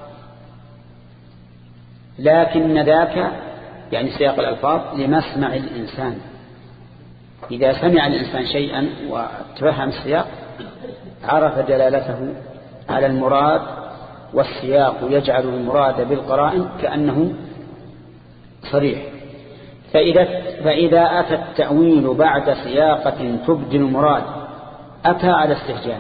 لكن ذاك يعني سياق الألفاظ لمسمع الإنسان. إذا سمع الإنسان شيئا وتفهم السياق عرف دلالته على المراد والسياق يجعل المراد بالقرائن كأنه صريح. فإذا, فإذا أتى التأويل بعد سياقة تبدي المراد أتى على استهجان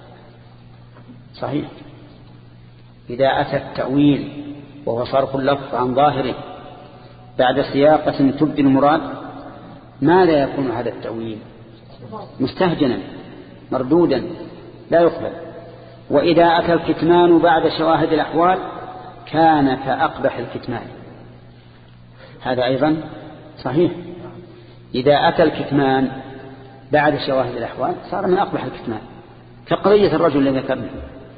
صحيح. إذا أتى التأويل وهو صرف اللفظ عن ظاهره بعد سياقة تبدي المراد ماذا يكون هذا التأويل؟ مستهجنا مردودا لا يقبل. وإذا أتى الكتمان بعد شواهد الأحوال كان كأقبح الكتمان هذا أيضا صحيح. إذا أتى الكتمان بعد شواهد الأحوال صار من أقبح الكتمان كقضية الرجل الذي ذكرنا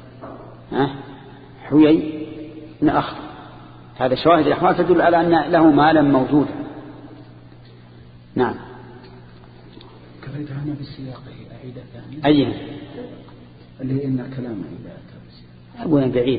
حيي بن أخطب هذا شواهد الأحوال تدل على أن له مالا موجودا. نعم قريتها هنا بسياقه أعيد ثاني. أيه اللي هي إن كلامه إذا وين بعيد.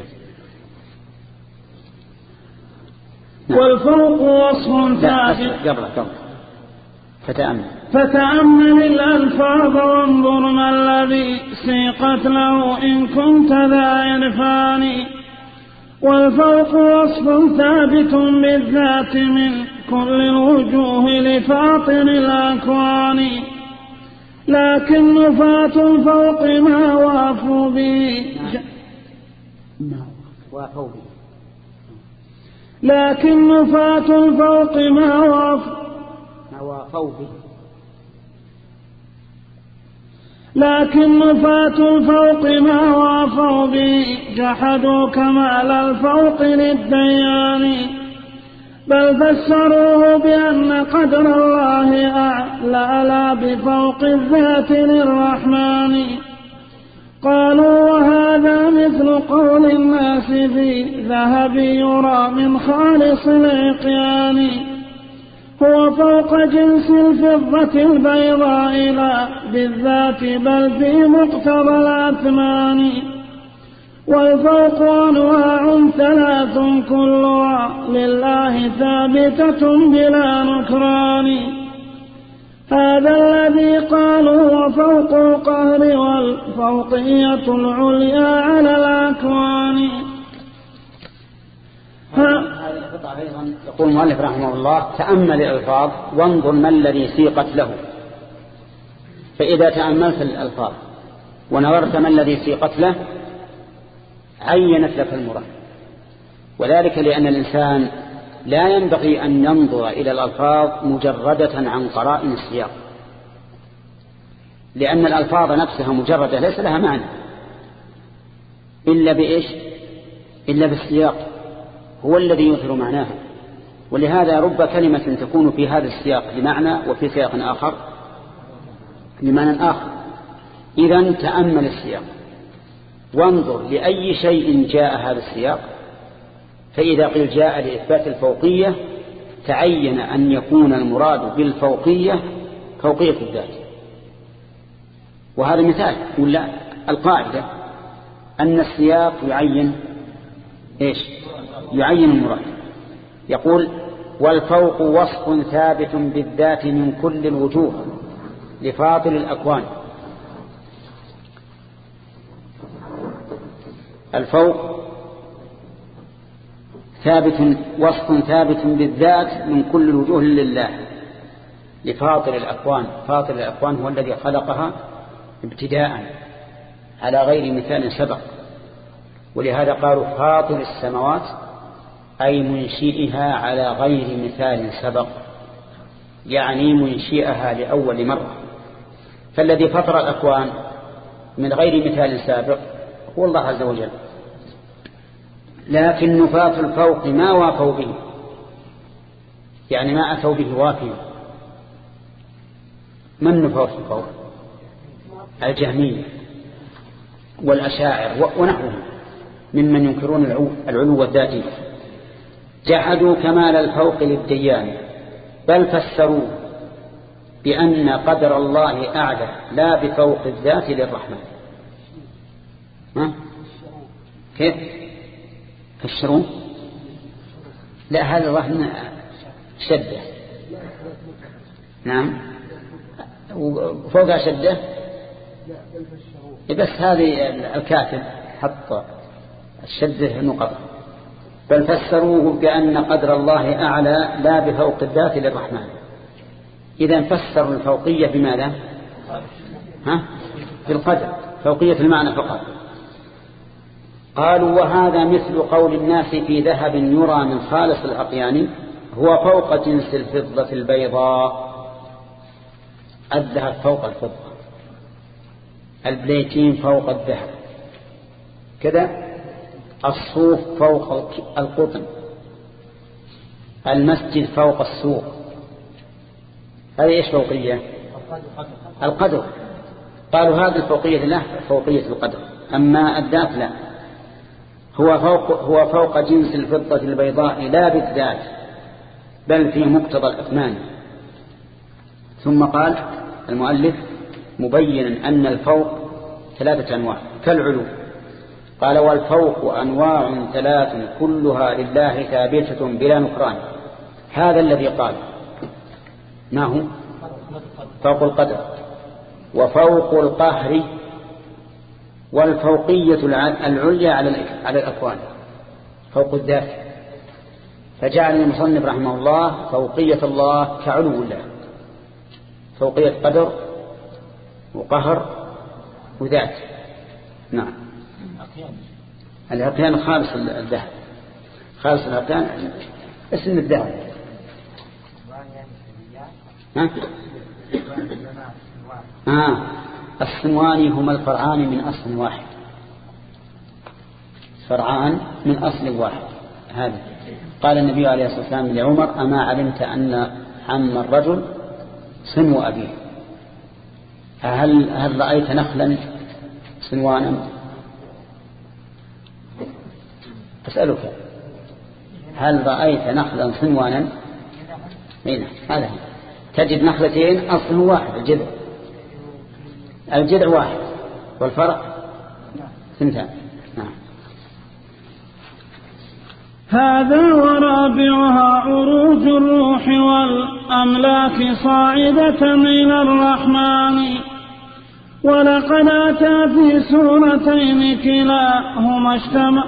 نعم. والفوق وصف ثابت. قبل قبل فتأمل فتأمل الألفاظ وانظر ما الذي سيقت له إن كنت ذا عرفان. والفوق وصف ثابت بالذات من كل الوجوه لفاطر الأكوان. لكن نفاة الفوق ما وافوا به وافوا به لكن نفاة الفوق ما وافوا ما وافوا به لكن نفاة الفوق ما وافوا به جحدوا كمال الفوق للديان. بل فسروه بأن قدر الله أعلى لا بفوق الذات للرحمن. قالوا وهذا مثل قول الناس في ذهب يرى من خالص العقيان. هو فوق جنس الفضة البيضاء لا بالذات بل في مقتضى الأثمان. والفوق أنواع ثلاث كلها لله ثابتة بلا نكران. هذا الذي قالوا وفوق القهر والفوقية العليا على الأكوان. هذه القطعة أيضا يقول المؤلف رحمه الله تأمل الألفاظ وانظر ما الذي سيقت له. فإذا تأملت الألفاظ ونظرت ما الذي سيقت له عينت لك المراد. وذلك لأن الإنسان لا ينبغي أن ينظر إلى الألفاظ مجردة عن قرائن السياق، لأن الألفاظ نفسها مجردة ليس لها معنى إلا بإيش؟ إلا بالسياق، هو الذي يظهر معناها. ولهذا رب كلمة تكون في هذا السياق لمعنى وفي سياق آخر لمعنى آخر. إذن تأمل السياق وانظر لأي شيء جاء هذا السياق. فإذا قيل جاء لإثبات الفوقية تعين أن يكون المراد بالفوقية فوقية الذات. وهذا مثال ولا القاعدة أن السياق يعين إيش؟ يعين المراد. يقول والفوق وصف ثابت بالذات من كل الوجوه لفاضل الأكوان. الفوق ثابت وصف ثابت بالذات من كل الوجوه لله لفاطر الأكوان. فاطر الأكوان هو الذي خلقها ابتداء على غير مثال سبق. ولهذا قالوا فاطر السماوات أي منشئها على غير مثال سبق، يعني منشئها لأول مرة. فالذي فطر الأكوان من غير مثال سابق هو الله عز وجل. لكن نفاة الفوق ما وافوا به، يعني ما أتوا به وافيا. من نفاة الفوق؟ الجهمية والأشاعر ونحوهم ممن ينكرون العلو الذاتي. جحدوا كمال الفوق للديان بل فسروا بأن قدر الله أعلى لا بفوق الذات للرحمن. ها؟ كيف فسرون؟ لا هذا ظهر شدة. نعم وفوق شدة بس هذه الكاتب حط الشدة نقطة. بل فسروه بأن قدر الله أعلى لا بفوق الذات للرحمن. إذن فسروا الفوقية بماذا؟ ها؟ بالقدر، فوقية المعنى فقط. قالوا وهذا مثل قول الناس في ذهب يرى من خالص الأقيان هو فوق جنس الفضة البيضاء. الذهب فوق الفضة، البليتين فوق الذهب كذا، الصوف فوق القطن، المسجد فوق السوق. هذه ايش فوقية؟ القدر. قالوا هذه الفوقية له فوقية القدر، أما الذات لا. هو فوق, هو فوق جنس الفضة البيضاء لا بالذات بل في مقتضى الأثمان. ثم قال المؤلف مبينا أن الفوق ثلاثة أنواع كالعلو. قال والفوق أنواع ثلاث كلها لله ثابتة بلا نكران. هذا الذي قال ما هو؟ فوق القدر وفوق القهر والفوقية العليا على الأكوان فوق الذات. فجعل المصنف رحمه الله فوقية الله كعلو الله، فوقية قدر وقهر وذات. نعم. الأقيان خالص الذهب، خالص الأقيان اسم الذهب. ها؟ آه. الصنوان هما الفرعان من أصل واحد، فرعان من أصل واحد. هذا قال النبي عليه الصلاة والسلام لعمر أما علمت أن عم الرجل صنو أبيه؟ هل, هل رأيت نخلا صنوانا؟ أسألك هل رأيت نخلا صنوانا؟ هنا هذا تجد نخلتين أصل واحد، الجذع الجذع واحد والفرع ثنتان. نعم. هذا ورابعها عروج الروح والأملاك صاعدة إلى الرحمن. ولقد أتى في سورتين كلاهما اشتمل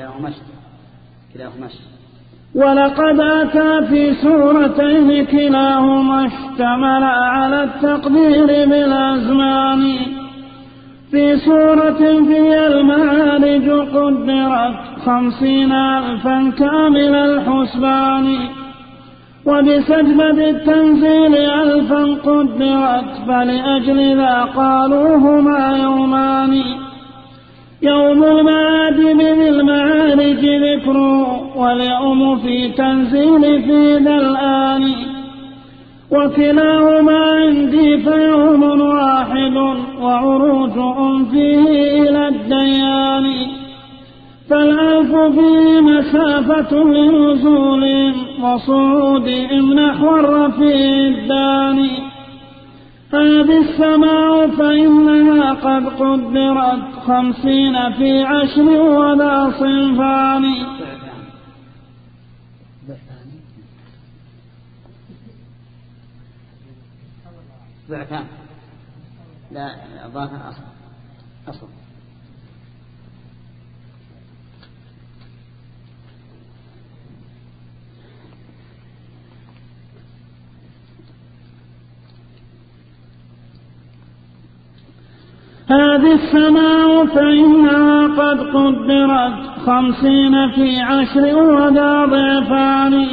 ولقد أتى في سورتين كلاهما اشتمل على التقدير بالأزمان. في سورة فيها المعارج قدرت خمسين ألفا كامل الحسبان، وبسجدة التنزيل ألفا قدرت، فلأجل ذا قالوا هما يومان. يوم المعاد بذي المعارج ذكر، واليوم في تنزيل في ذا الآن. وكلاهما عندي فيوم واحد، وعروج فيه إلى الديان. فالألف فيه مسافة لنزول وصعودهم نحو الرفيع الداني. هذه السماء فإنها قد قدرت خمسين في عشر ولا صنفان. ضعفان لا أضافها أصل أصل هذه السماء فإنها قد قدرت خمسين في عشر وذا ضعفان.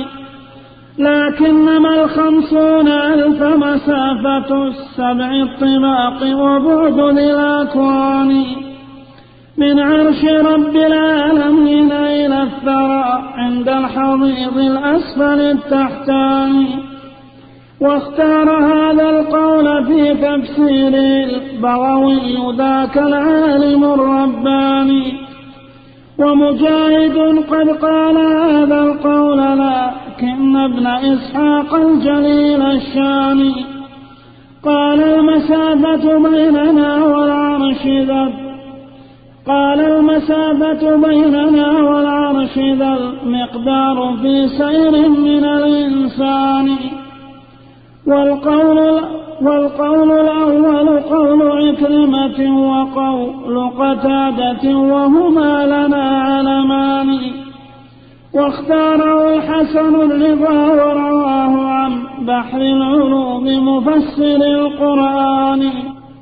لكنما الخمسون ألف مسافة السبع الطباق وبعد ذي الأكوان. من عرش رب العالمين إلى الثرى عند الحضيض الأسفل التحتاني. واختار هذا القول في تفسير البغوي ذاك العالم الرباني. ومجاهد قد قال هذا القول لكن ابن إسحاق الجليل الشاني قال المسافة بيننا والعرش ذا قال المسافة بيننا والعرش ذا المقدار في سير من الإنسان. والقول, والقول الأول قول عكرمة وقول قتادة وهما لنا علمان. واختاره الحسن الرضا ورواه عن بحر العلوم مفسر القرآن.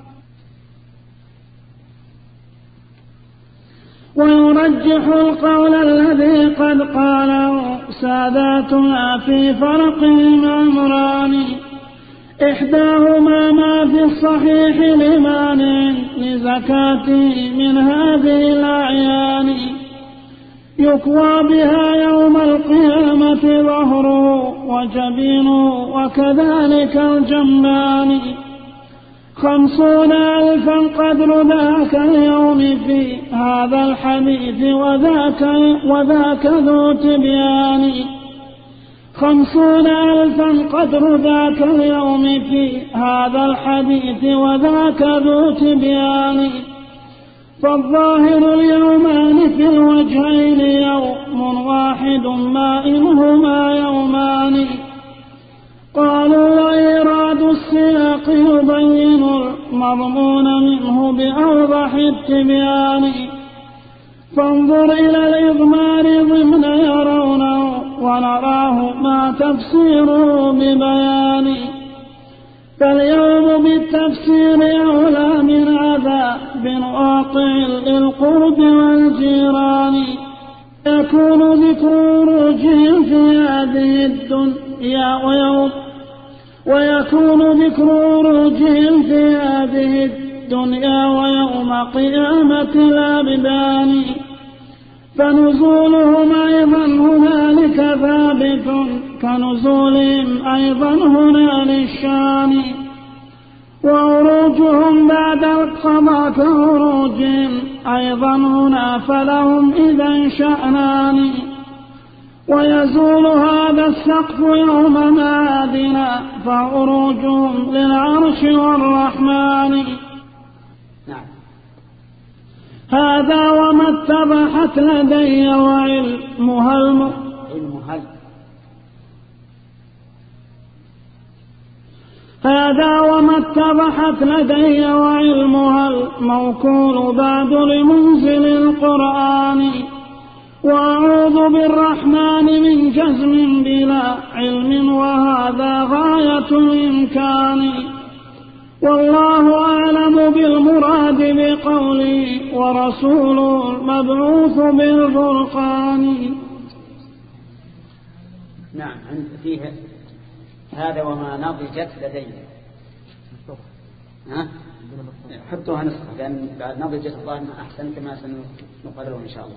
ويرجح القول الذي قد قاله ساداتنا في فرقهم أمران. إحداهما ما في الصحيح لمانع لزكاته من هذه الأعيان. يكوى بها يوم القيامة ظهره وجبينه وكذلك الجنبان. خمسون ألفا قدر ذاك اليوم في هذا الحديث وذاك, وذاك ذو تبيان. خمسون ألفا قدر ذاك اليوم في هذا الحديث وذاك ذو تبيان فالظاهر اليومان في الوجهين يوم واحد ما إنهما يومان قالوا وإيراد السياق يبين المضمون منه بأوضح التبيان فانظر إلى الإضمار ضمن يرونه ونراه ما تفسيره ببيان فاليوم بالتفسير أولى من عذاب واقع للقرب والجيران يكون ذكر ورودهم في هذه الدنيا ويوم ويكون ذكر ورودهم في هذه الدنيا ويوم قيامة الأبدان فنزولهم أيضا هنالك ثابت كنزولهم أيضا هنا للشان وعروجهم بعد القضاء كعروجهم أيضا هنا فلهم إذا شأنان ويزول هذا السقف يوم معادنا فعروجهم للعرش والرحمن هذا وما اتضحت لدي وعلمها الم... هذا وما اتضحت لدي وعلمها الموكول بعد لمنزل القرآن وأعوذ بالرحمن من جزم بلا علم وهذا غاية الإمكان والله أعلم بالمراد بقوله ورسوله المبعوث بالفرقان. نعم فيه هذا وما نضجت لدي ها حطوها نسخة لأن بعد نضجت الله أحسن كما سنقرره إن شاء الله.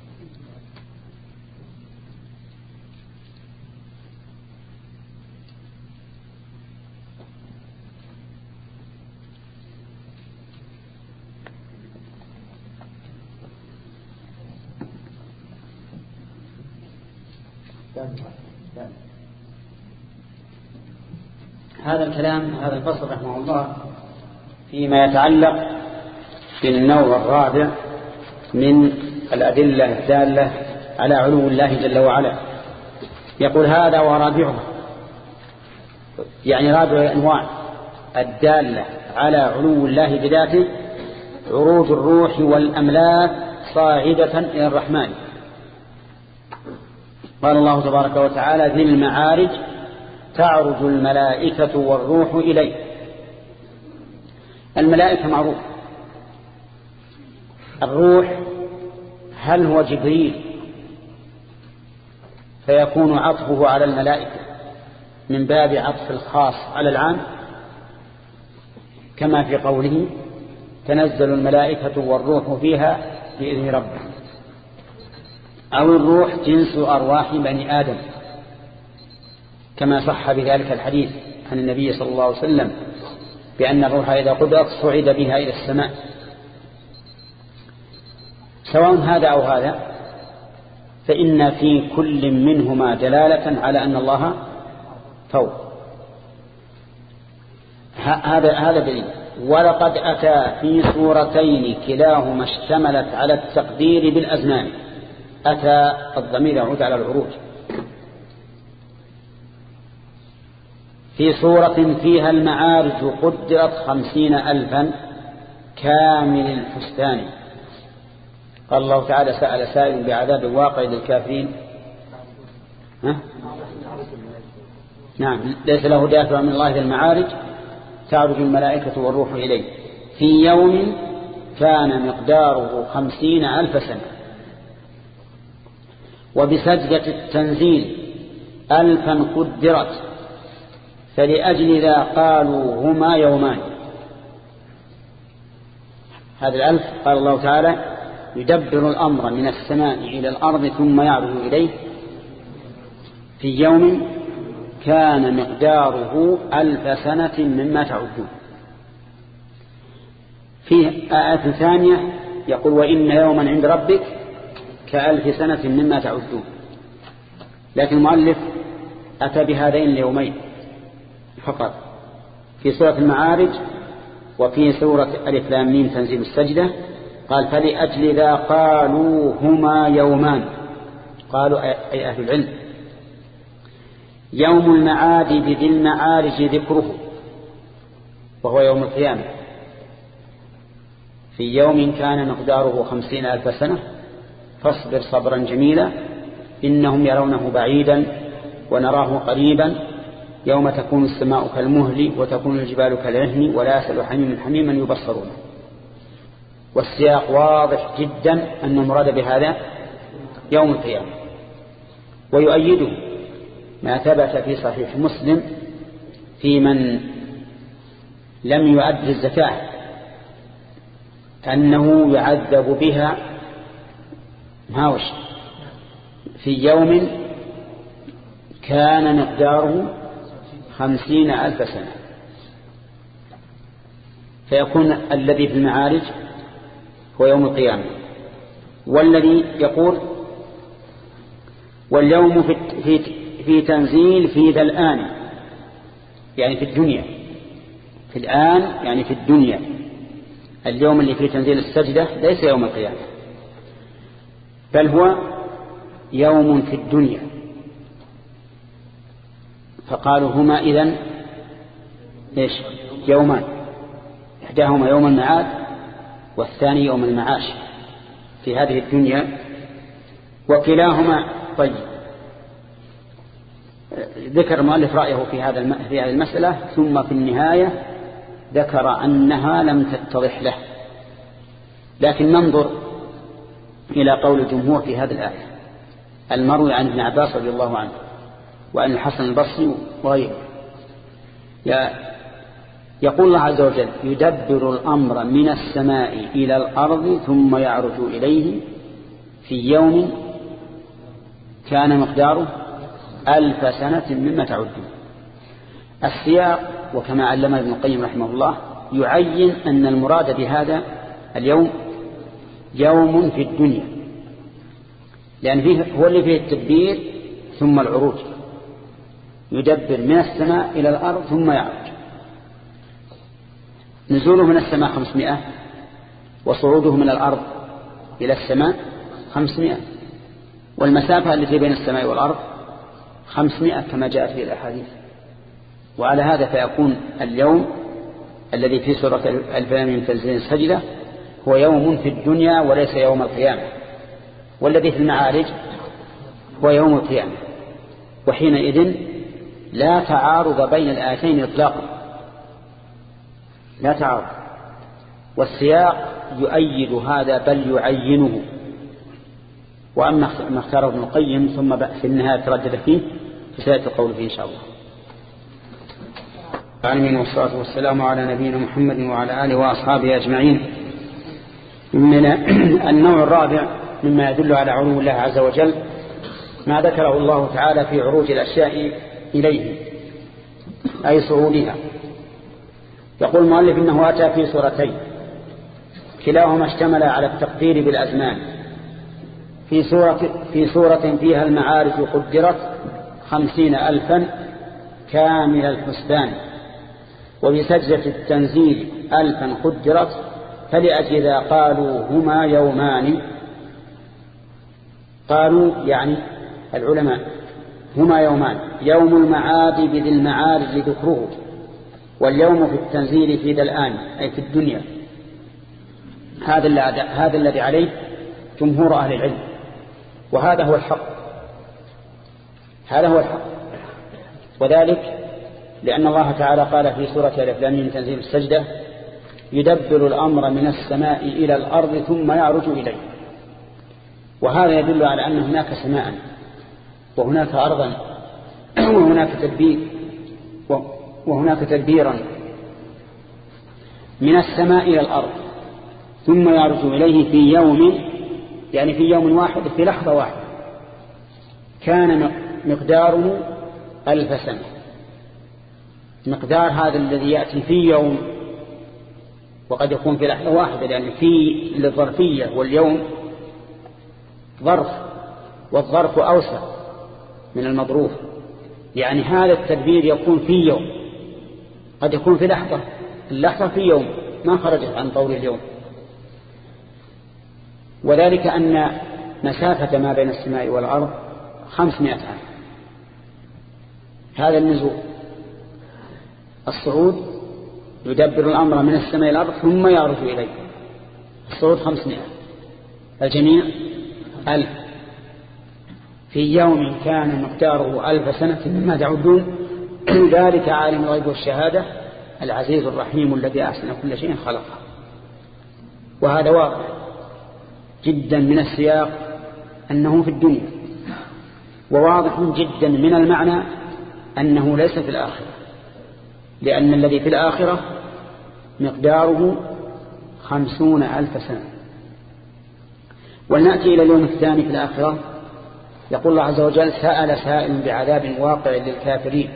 هذا الكلام هذا الفصل رحمه الله فيما يتعلق بالنوع الرابع من الأدلة الدالة على علو الله جل وعلا. يقول هذا ورابعه يعني رابع الأنواع الدالة على علو الله بذاته عروج الروح والأملاك صاعدة إلى الرحمن. قال الله تبارك وتعالى ذي المعارج تعرج الملائكة والروح إليه. الملائكة معروف، الروح هل هو جبريل فيكون عطفه على الملائكة من باب عطف الخاص على العام كما في قوله تنزل الملائكة والروح فيها بإذن ربهم، أو الروح جنس أرواح بني آدم كما صح بذلك الحديث عن النبي صلى الله عليه وسلم بأن الروح إذا قدرت صعد بها إلى السماء. سواء هذا أو هذا فإن في كل منهما دلالة على أن الله فوق. هذا هذا دليل. ولقد أتى في سورتين كلاهما اشتملت على التقدير بالأزمان. أتى الضمير يعود على العروج. في سورة فيها المعارج قدرت خمسين ألفا كامل الفستان. قال الله تعالى سأل سائل بعذاب الواقع للكافرين ها؟ نعم ليس له دافع من الله ذي المعارج تعرج الملائكة والروح إليه في يوم كان مقداره خمسين ألف سنة. وبسجدة التنزيل ألفا قدرت فلأجل ذا قالوا هما يومان. هذا الألف قال الله تعالى يدبر الأمر من السماء إلى الأرض ثم يعرج إليه في يوم كان مقداره ألف سنة مما تعدون. في آية ثانية يقول وإن يوما عند ربك كألف سنة مما تعدون. لكن المؤلف أتى بهذين اليومين فقط في سورة المعارج وفي سورة ألف لام ميم تنزيل السجدة. قال فلأجل ذا قالوا هما يومان، قالوا أي أهل العلم. يوم المعاد بذي المعارج ذكره وهو يوم القيامة، في يوم كان مقداره خمسين ألف سنة فاصبر صبرا جميلا إنهم يرونه بعيدا ونراه قريبا يوم تكون السماء كالمهل وتكون الجبال كالعهن ولا يسأل حميم حميما يبصرونه. والسياق واضح جدا أن المراد بهذا يوم القيامة. ويؤيده ما ثبت في صحيح مسلم في من لم يؤد الزكاة أنه يعذب بها هاوش في يوم كان مقداره خمسين ألف سنة، فيكون الذي في المعارج هو يوم القيامة. والذي يقول واليوم في, في, في تنزيل في ذا الآن يعني في الدنيا، في الآن يعني في الدنيا، اليوم اللي فيه تنزيل السجدة ليس يوم القيامة بل هو يوم في الدنيا. فقالوا هما إذن إيش يومان، إحداهما يوم المعاد والثاني يوم المعاش في هذه الدنيا وكلاهما طيب. ذكر المؤلف رأيه في هذا في هذه المسألة ثم في النهاية ذكر أنها لم تتضح له. لكن ننظر إلى قول الجمهور في هذه الآية المروي عن ابن عباس رضي الله عنه وعن الحسن البصري وغيره. يقول الله عز وجل يدبر الأمر من السماء إلى الأرض ثم يعرج إليه في يوم كان مقداره ألف سنة مما تعدون. السياق وكما علم ابن القيم رحمه الله يعين أن المراد بهذا اليوم يوم في الدنيا، لأن فيه هو اللي فيه التدبير ثم العروج، يدبر من السماء إلى الأرض ثم يعرج. نزوله من السماء خمسمائة وصعوده من الأرض إلى السماء خمسمائة، والمسافة التي بين السماء والأرض خمسمائة كما جاءت في الأحاديث. وعلى هذا فيكون اليوم الذي في سورة ألف لام ميم تنزيل السجدة هو يوم في الدنيا وليس يوم القيامة، والذي في المعارج هو يوم القيامة. وحينئذ لا تعارض بين الآيتين إطلاقا، لا تعارض. والسياق يؤيد هذا بل يعينه. وأما ما اختاره ابن القيم ثم في النهاية تردد فيه فسيأتي القول فيه إن شاء الله. العالمين والصلاة والسلام على نبينا محمد وعلى آله وأصحابه أجمعين. من النوع الرابع مما يدل على علو الله عز وجل ما ذكره الله تعالى في عروج الأشياء إليه أي صعودها. يقول المؤلف إنه أتى في سورتين كلاهما اشتمل على التقدير بالأزمان. في سورة, في سورة فيها المعارج قدرت خمسين ألفا كامل الحسبان، وبسجدة التنزيل ألفا قدرت فلأجل ذا قالوا هما يومان. قالوا يعني العلماء هما يومان، يوم المعاد بذي المعارج ذكره، واليوم في التنزيل في ذا الآن أي في الدنيا. هذا هذا الذي عليه جمهور أهل العلم، وهذا هو الحق، هذا هو الحق. وذلك لأن الله تعالى قال في سورة ألف لام ميم تنزيل السجدة يدبر الأمر من السماء إلى الأرض ثم يعرج إليه. وهذا يدل على أن هناك سماء وهناك أرضا وهناك تدبير وهناك تدبيرا من السماء إلى الأرض ثم يعرج إليه في يوم، يعني في يوم واحد في لحظة واحدة كان مقداره ألف سنة. مقدار هذا الذي يأتي في يوم وقد يكون في لحظة واحدة، لأن في للظرفية واليوم ظرف، والظرف أوسع من المظروف، يعني هذا التدبير يكون في يوم، قد يكون في لحظة، اللحظة في يوم ما خرجت عن طول اليوم. وذلك أن مسافة ما بين السماء والأرض خمسمائة عام. هذا النزول الصعود يدبر الأمر من السماء إلى الأرض ثم يعرج إليه. الصعود خمسمائة، الجميع ألف. في يوم كان مقداره ألف سنة مما تعدون. ذلك عالم الغيب والشهادة العزيز الرحيم الذي أحسن كل شيء خلقه. وهذا واضح جدا من السياق أنه في الدنيا، وواضح جدا من المعنى أنه ليس في الآخرة، لأن الذي في الآخرة مقداره خمسون ألف سنة. ولنأتي إلى اليوم الثاني في الآخرة. يقول الله عز وجل: سأل سائل بعذاب واقع للكافرين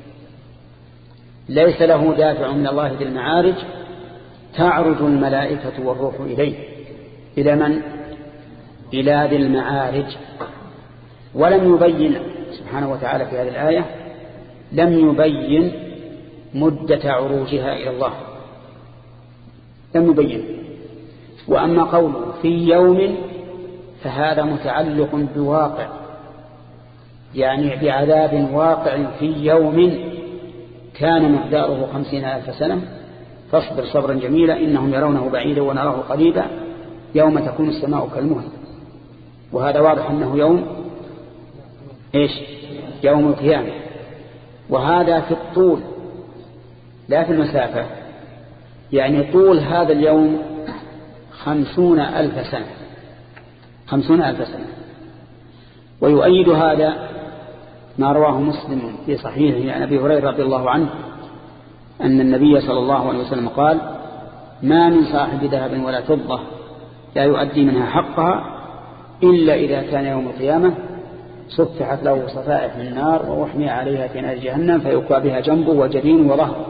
ليس له دافع من الله ذي المعارج تعرج الملائكة والروح إليه. إلى من؟ إلى ذي المعارج. ولم يبين سبحانه وتعالى في هذه الآية، لم يبين مدة عروجها إلى الله، لم يبين. وأما قوله في يوم فهذا متعلق بواقع، يعني بعذاب واقع في يوم كان مقداره خمسين ألف سنة. فاصبر صبرا جميلا إنهم يرونه بعيدا ونراه قريبا يوم تكون السماء كالمهل. وهذا واضح أنه يوم إيش؟ يوم القيامة. وهذا في الطول لا في المسافة، يعني طول هذا اليوم خمسون ألف سنة، خمسون ألف سنة. ويؤيد هذا ما رواه مسلم في صحيحه عن أبي هريرة رضي الله عنه أن النبي صلى الله عليه وسلم قال: ما من صاحب ذهب ولا فضة لا يؤدي منها حقها إلا إذا كان يوم القيامة صفحت له صفائح من النار ووحمي عليها في نار جهنم فيكوى بها جنبه وجبين وظهره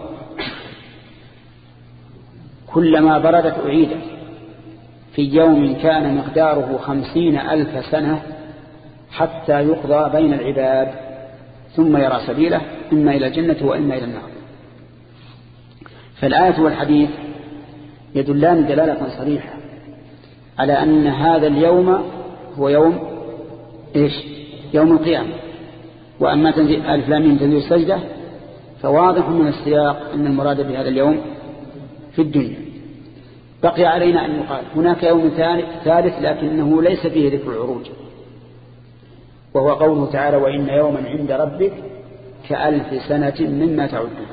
كلما بردت أعيدت في يوم كان مقداره خمسين ألف سنة حتى يقضى بين العباد ثم يرى سبيله إما إلى الجنة وإما إلى النار. فالآية والحديث يدلان دلالة صريحة على أن هذا اليوم هو يوم إيش؟ يوم القيامة. وأما تنزيل ألف لام ميم تنزيل السجدة فواضح من السياق أن المراد بهذا اليوم في الدنيا. بقي علينا أن يقال هناك يوم ثالث لكنه ليس فيه ذكر العروج، وهو قوله تعالى: وإن يوما عند ربك كألف سنة مما تعدون.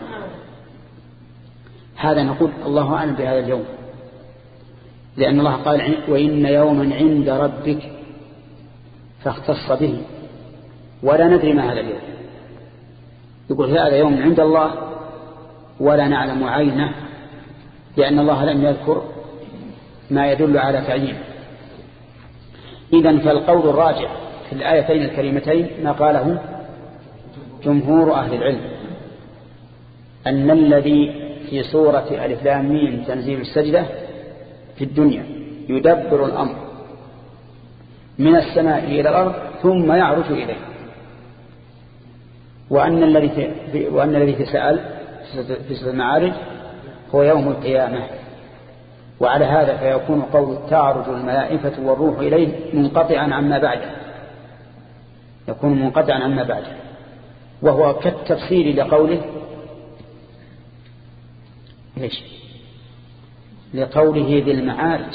هذا نقول الله أعلم بهذا اليوم، لأن الله قال: وإن يوما عند ربك، فاختص به، ولا ندري ما هذا اليوم. يقول هذا يوم عند الله ولا نعلم عينه، لأن الله لم يذكر ما يدل على تعيينه. إذن فالقول الراجع في الآيتين الكريمتين ما قاله جمهور أهل العلم، أن الذي في سورة ألف لام ميم تنزيل السجدة في الدنيا يدبر الأمر من السماء إلى الأرض ثم يعرج إليه، وأن الذي في وأن الذي في سأل في سورة المعارج هو يوم القيامة. وعلى هذا فيكون قول تعرج الملائكة والروح إليه منقطعا عما بعده، يكون منقطعا عما بعده، وهو كالتفسير لقوله ليش؟ لقوله ذي المعارج.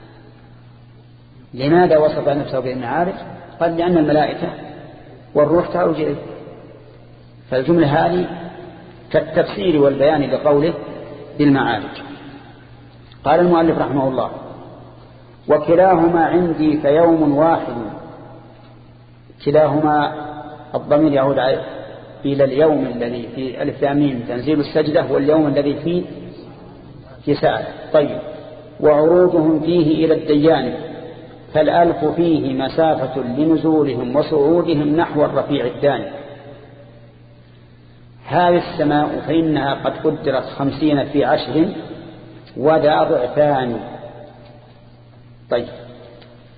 لماذا وصف نفسه بالمعارج؟ قال: لأن الملائكة والروح تعرج إليه. فالجملة هذه كالتفسير والبيان لقوله ذي المعارج. قال المؤلف رحمه الله: وكلاهما عندي فيوم واحد. كلاهما الضمير يعود إلى اليوم الذي في ألف لام ميم تنزيل السجدة واليوم الذي فيه في ساعة. طيب، وعروضهم فيه إلى الديان، فالألف فيه مسافة لنزولهم وصعودهم نحو الرفيع الداني. هذه السماء فإنها قد قدرت خمسين في عشر وذا ضعفان. طيب،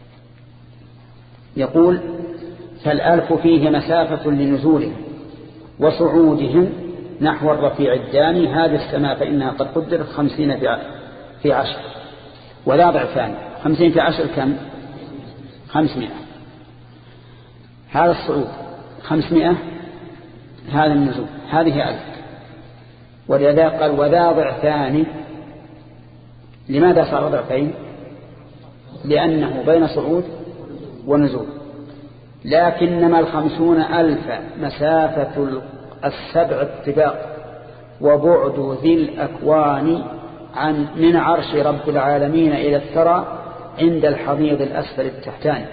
يقول فالألف فيه مسافة لنزولهم، وصعودهم نحو الرفيع الداني هذه السماء فإنها قد قدرت خمسين في عشر، ولا ضعفان. خمسين في عشر كم؟ خمسمائة. هذا الصعود خمسمائة، هذا النزول هذه ألف. ولذا قال وذا ضعفان. لماذا صار ضعفين؟ لأنه بين صعود ونزول. لكنما الخمسون ألف مسافة السبع الطباق وبعد ذي الأكوان عن من عرش رب العالمين إلى الثرى عند الحضيض الأسفل التحتاني.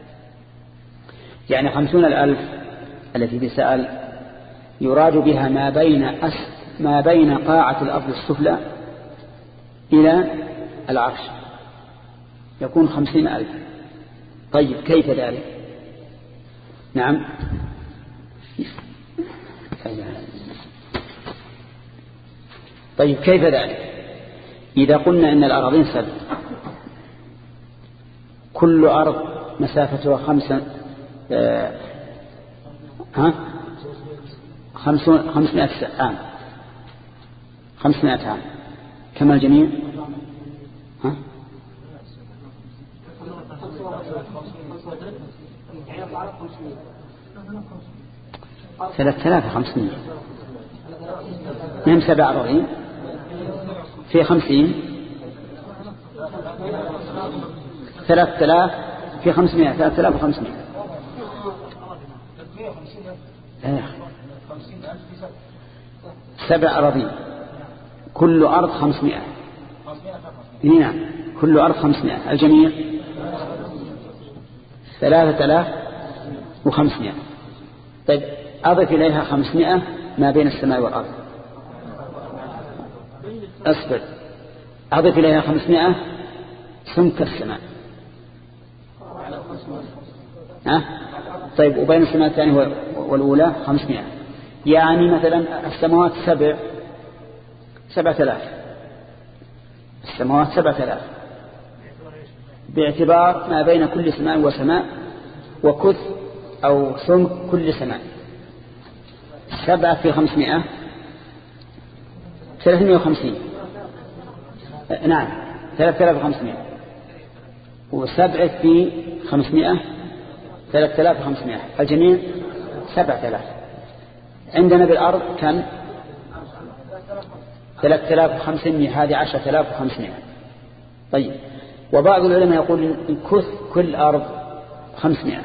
يعني خمسون الألف التي بسأل يراد بها ما بين أس ما بين قاعة الأرض السفلى إلى العرش، يكون خمسين ألف. طيب كيف ذلك؟ نعم طيب كيف ذلك؟ إذا قلنا إن الأراضين سبع، كل أرض مسافتها خمسة آه ها خمسون خمسمائة عام خمسمائة عام كما الجميع ها ثلاثة آلاف وخمسمائة من سبع أراضين في خمسين ثلاثة آلاف في خمسمائة ثلاثة آلاف وخمسمائة. سبع أراضين كل أرض خمسمائة. نعم كل أرض خمسمائة، الجميع ثلاثة آلاف وخمسمائة. طيب أضف إليها خمسمائة ما بين السماء والأرض. أصبر أضف إليها خمسمائة سمك السماء. ها؟ طيب وبين السماء الثانية والأولى خمسمائة، يعني مثلا السماوات سبع سبعة آلاف، السماوات سبعة آلاف باعتبار ما بين كل سماء وسماء وكث أو سمك كل سماء. سبعة في خمسمائة ثلاثمائة وخمسين. نعم ثلاثة آلاف وخمسمائة، وسبعة في خمسمائة ثلاثة آلاف وخمسمائة، الجميع سبعة آلاف. عندنا بالأرض كم؟ ثلاثة آلاف وخمسمائة، هذه عشرة آلاف وخمسمائة. طيب وبعض العلماء يقول إن كث كل أرض خمسمائة.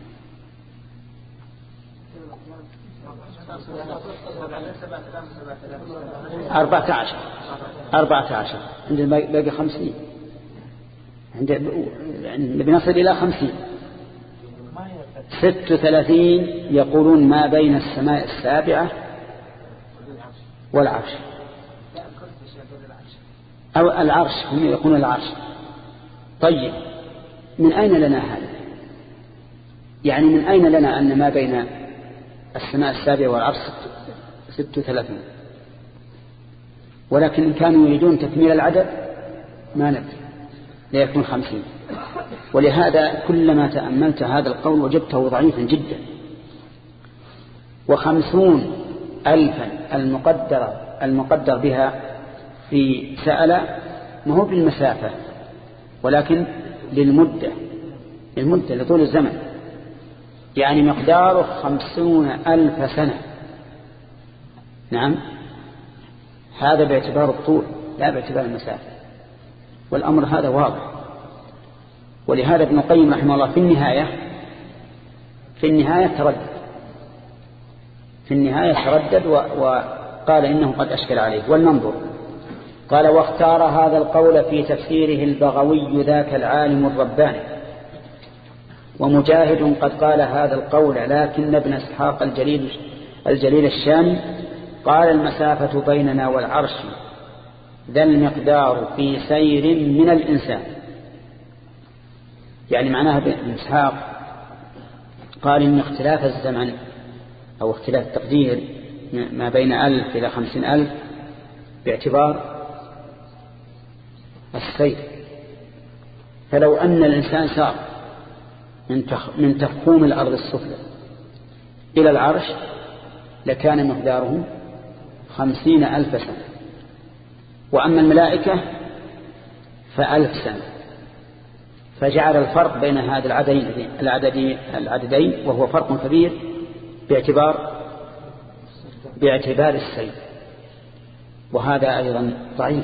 أربعة عشر أربعة عشر عندنا باقي خمسين، عندنا بنصل إلى خمسين. ست وثلاثين يقولون ما بين السماء السابعة والعرش، أو العرش، هم يقولون العرش. طيب من أين لنا هذا؟ يعني من أين لنا أن ما بين السماء السابعة والعرش ست وثلاثين؟ ولكن إن كانوا يريدون تكميل العدد ما ندري، لا يكون خمسين. ولهذا كلما تأملت هذا القول وجدته ضعيفا جدا. وخمسون ألفا المقدر المقدر بها في سأل ما هو بالمسافة ولكن للمدة، المدة لطول الزمن، يعني مقداره خمسون ألف سنة. نعم هذا باعتبار الطول لا باعتبار المسافة، والأمر هذا واضح. ولهذا ابن القيم رحمه الله في النهاية في النهاية تردد في النهاية تردد وقال إنه قد أشكل عليه. ولننظر. قال واختار هذا القول في تفسيره البغوي ذاك العالم الرباني، ومجاهد قد قال هذا القول، لكن ابن اسحاق الجليل الجليل الشامي قال المسافة بيننا والعرش ذا المقدار في سير من الإنسان. يعني معناها ابن اسحاق قال إن اختلاف الزمن أو اختلاف التقدير ما بين ألف إلى خمسين ألف باعتبار السير. فلو أن الإنسان سار من تخ... من تخوم الأرض السفلى إلى العرش لكان مقداره خمسين ألف سنة. وأما الملائكة فألف سنة، فجعل الفرق بين هذا العددين, العددين, العددين وهو فرق كبير باعتبار باعتبار السيد. وهذا أيضا ضعيف،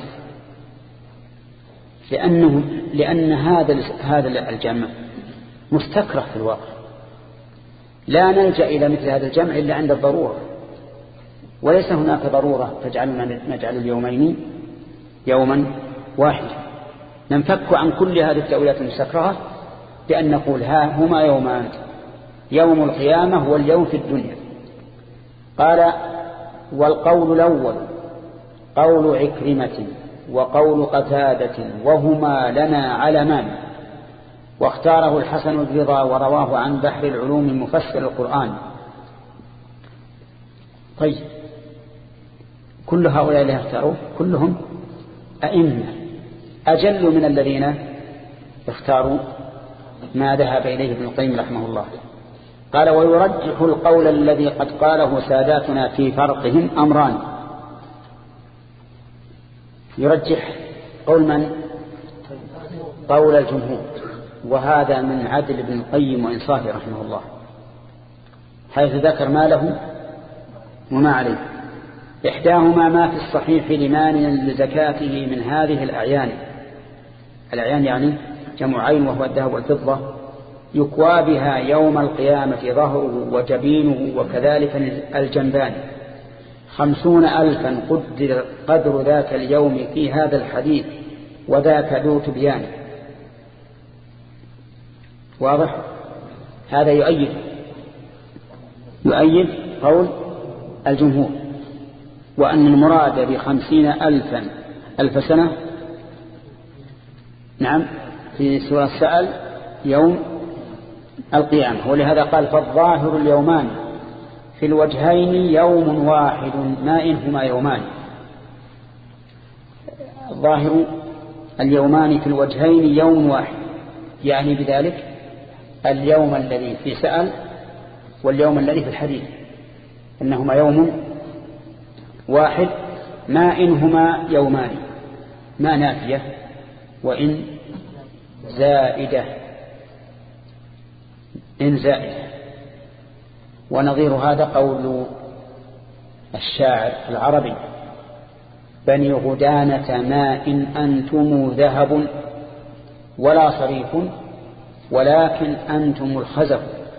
لأنه لأن هذا هذا الجمع مستكره في الواقع، لا نلجأ إلى مثل هذا الجمع إلا عند الضرورة، وليس هناك ضرورة تجعلنا نجعل اليومين يوما واحدا. ننفك عن كل هذه التأويلات المستكرهة بأن نقول ها هما يومان، يوم القيامة واليوم في الدنيا. قال والقول الأول قول عكرمة وقول قتادة وهما لنا علمان، واختاره الحسن الرضا ورواه عن بحر العلوم مفسر القرآن. طيب كل هؤلاء اللي اختاروه كلهم أئمة أجل من الذين اختاروا ما ذهب إليه ابن القيم رحمه الله. قال ويرجح القول الذي قد قاله ساداتنا في فرقهم أمران. يرجح قول من؟ قول الجمهور، وهذا من عدل ابن القيم وإنصافه رحمه الله، حيث ذكر ما له وما عليه. إحداهما ما في الصحيح لمانع لزكاته من هذه الأعيان. الأعيان يعني جمع عين وهو الذهب والفضة، يكوى بها يوم القيامة ظهره وجبينه وكذلك الجنبان، خمسون ألفا قدر قدر ذاك اليوم في هذا الحديث وذاك ذو تبيان. واضح؟ هذا يؤيد يؤيد قول الجمهور، وأن المراد بخمسين ألفا ألف سنة نعم في سورة السأل يوم القيامة. ولهذا قال فالظاهر اليومان في الوجهين يوم واحد ما إنهما يومان. الظاهر اليومان في الوجهين يوم واحد، يعني بذلك اليوم الذي في سأل واليوم الذي في الحديث إنهما يوم واحد ما إنهما يومان، ما نافية وإن زائدة إن زائدة. ونظير هذا قول الشاعر العربي بني غدانة ما إن أنتم ذهب ولا صريف ولكن أنتم الخزف.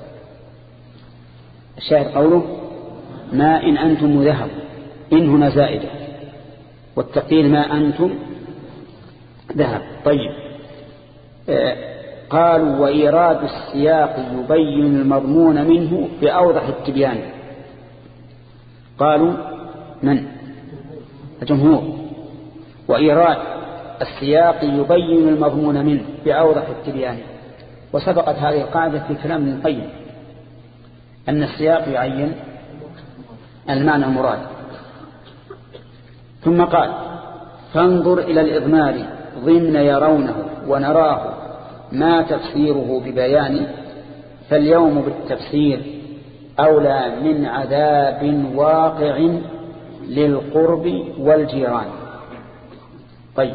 الشاعر قوله ما إن أنتم ذهب، إن هنا زائدة، والتقدير ما أنتم ذهب. طيب آه قالوا وإيراد السياق يبين المضمون منه بأوضح التبيان. قالوا من؟ الجمهور. وإيراد السياق يبين المضمون منه بأوضح التبيان. وسبقت هذه القاعدة في كلام ابن القيم أن السياق يعين المعنى المراد. ثم قال فانظر إلى الإضمار ضمن يرونه ونراه ما تفسيره ببيان، فاليوم بالتفسير أولى من عذاب واقع للقرب والجيران. طيب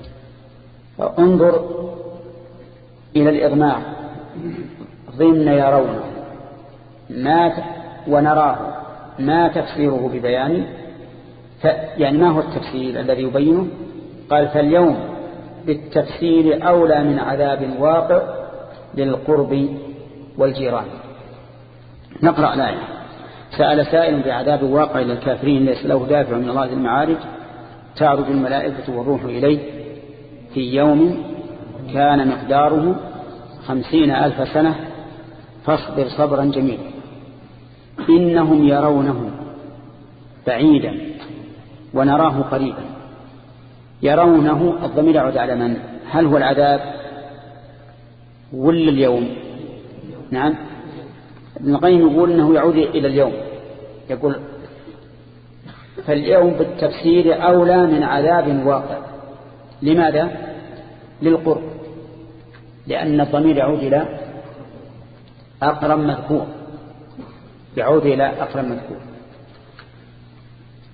انظر إلى الإضمار ضمن يرونه ما ونراه ما تفسيره ببيان، يعني ما هو التفسير الذي يبينه؟ قال فاليوم بالتفسير أولى من عذاب واقع للقرب والجيران. نقرأ الآية. سأل سائل بعذاب واقع للكافرين ليس له دافع من الله ذي المعارج، تعرج الملائكة والروح إليه في يوم كان مقداره خمسين ألف سنة فاصبر صبرا جميلا. إنهم يرونه بعيدا ونراه قريبا. يرونه الضمير يعود على من؟ هل هو العذاب ولا اليوم؟ نعم ابن القيم يقول انه يعود الى اليوم، يقول فاليوم بالتفسير اولى من عذاب واقع. لماذا؟ للقرب، لان الضمير يعود الى اقرب مذكور، يعود الى اقرب مذكور.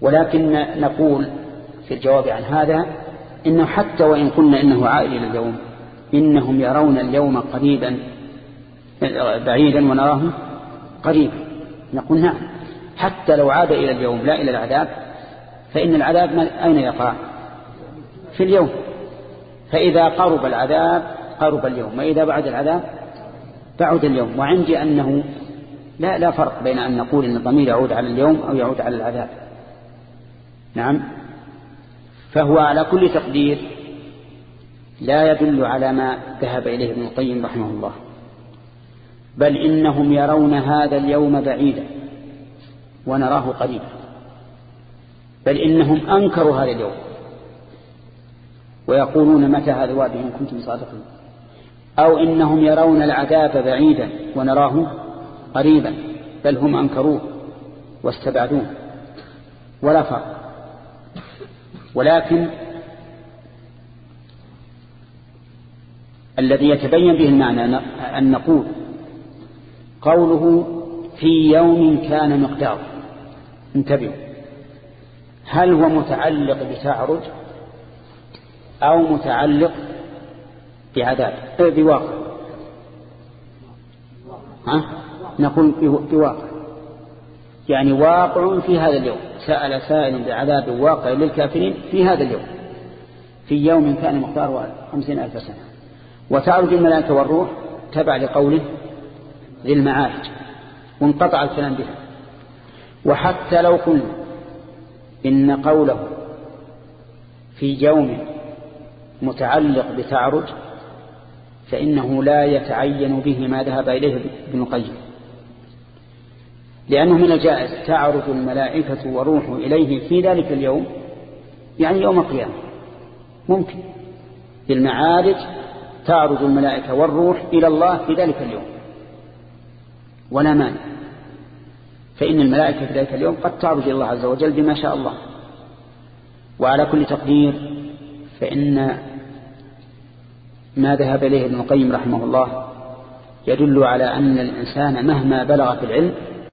ولكن نقول في الجواب عن هذا إنه حتى وإن قلنا إنه عائد إلى اليوم إنهم يرون اليوم قريبا بعيدا ونراه قريبا. نقول نعم، حتى لو عاد إلى اليوم لا إلى العذاب، فإن العذاب أين يقع؟ في اليوم. فإذا قرب العذاب قرب اليوم، وإذا بعد العذاب بعد اليوم. وعندي أنه لا لا فرق بين أن نقول إن الضمير يعود على اليوم أو يعود على العذاب. نعم. فهو على كل تقدير لا يدل على ما ذهب إليه ابن القيم رحمه الله، بل إنهم يرون هذا اليوم بعيدا ونراه قريبا، بل إنهم أنكروا هذا اليوم ويقولون متى هذا الوعد إن كنتم صادقين، أو إنهم يرون العذاب بعيدا ونراه قريبا، بل هم أنكروه واستبعدوه، ولا فرق. ولكن الذي يتبين به المعنى أن نقول قوله في يوم كان مقداره، انتبهوا، هل هو متعلق بتعرج أو متعلق بعذاب بواقع؟ ها؟ نقول بواقع، يعني واقع في هذا اليوم. سأل سائل بعذاب واقع للكافرين في هذا اليوم، في يوم كان مقداره خمسين ألف سنة. وتعرج الملائكة والروح تبع لقوله ذي المعارج، وانقطع الكلام بها. وحتى لو قلنا إن قوله في يوم متعلق بتعرج فإنه لا يتعين به ما ذهب إليه ابن القيم، لأنه من الجائز تعرج الملائكة وروح إليه في ذلك اليوم، يعني يوم القيامة ممكن بالمعارج تعرج الملائكة والروح إلى الله في ذلك اليوم ولا مانع، فإن الملائكة في ذلك اليوم قد تعرج إلى الله عز وجل بما شاء الله. وعلى كل تقدير فإن ما ذهب إليه ابن القيم رحمه الله يدل على أن الإنسان مهما بلغ في العلم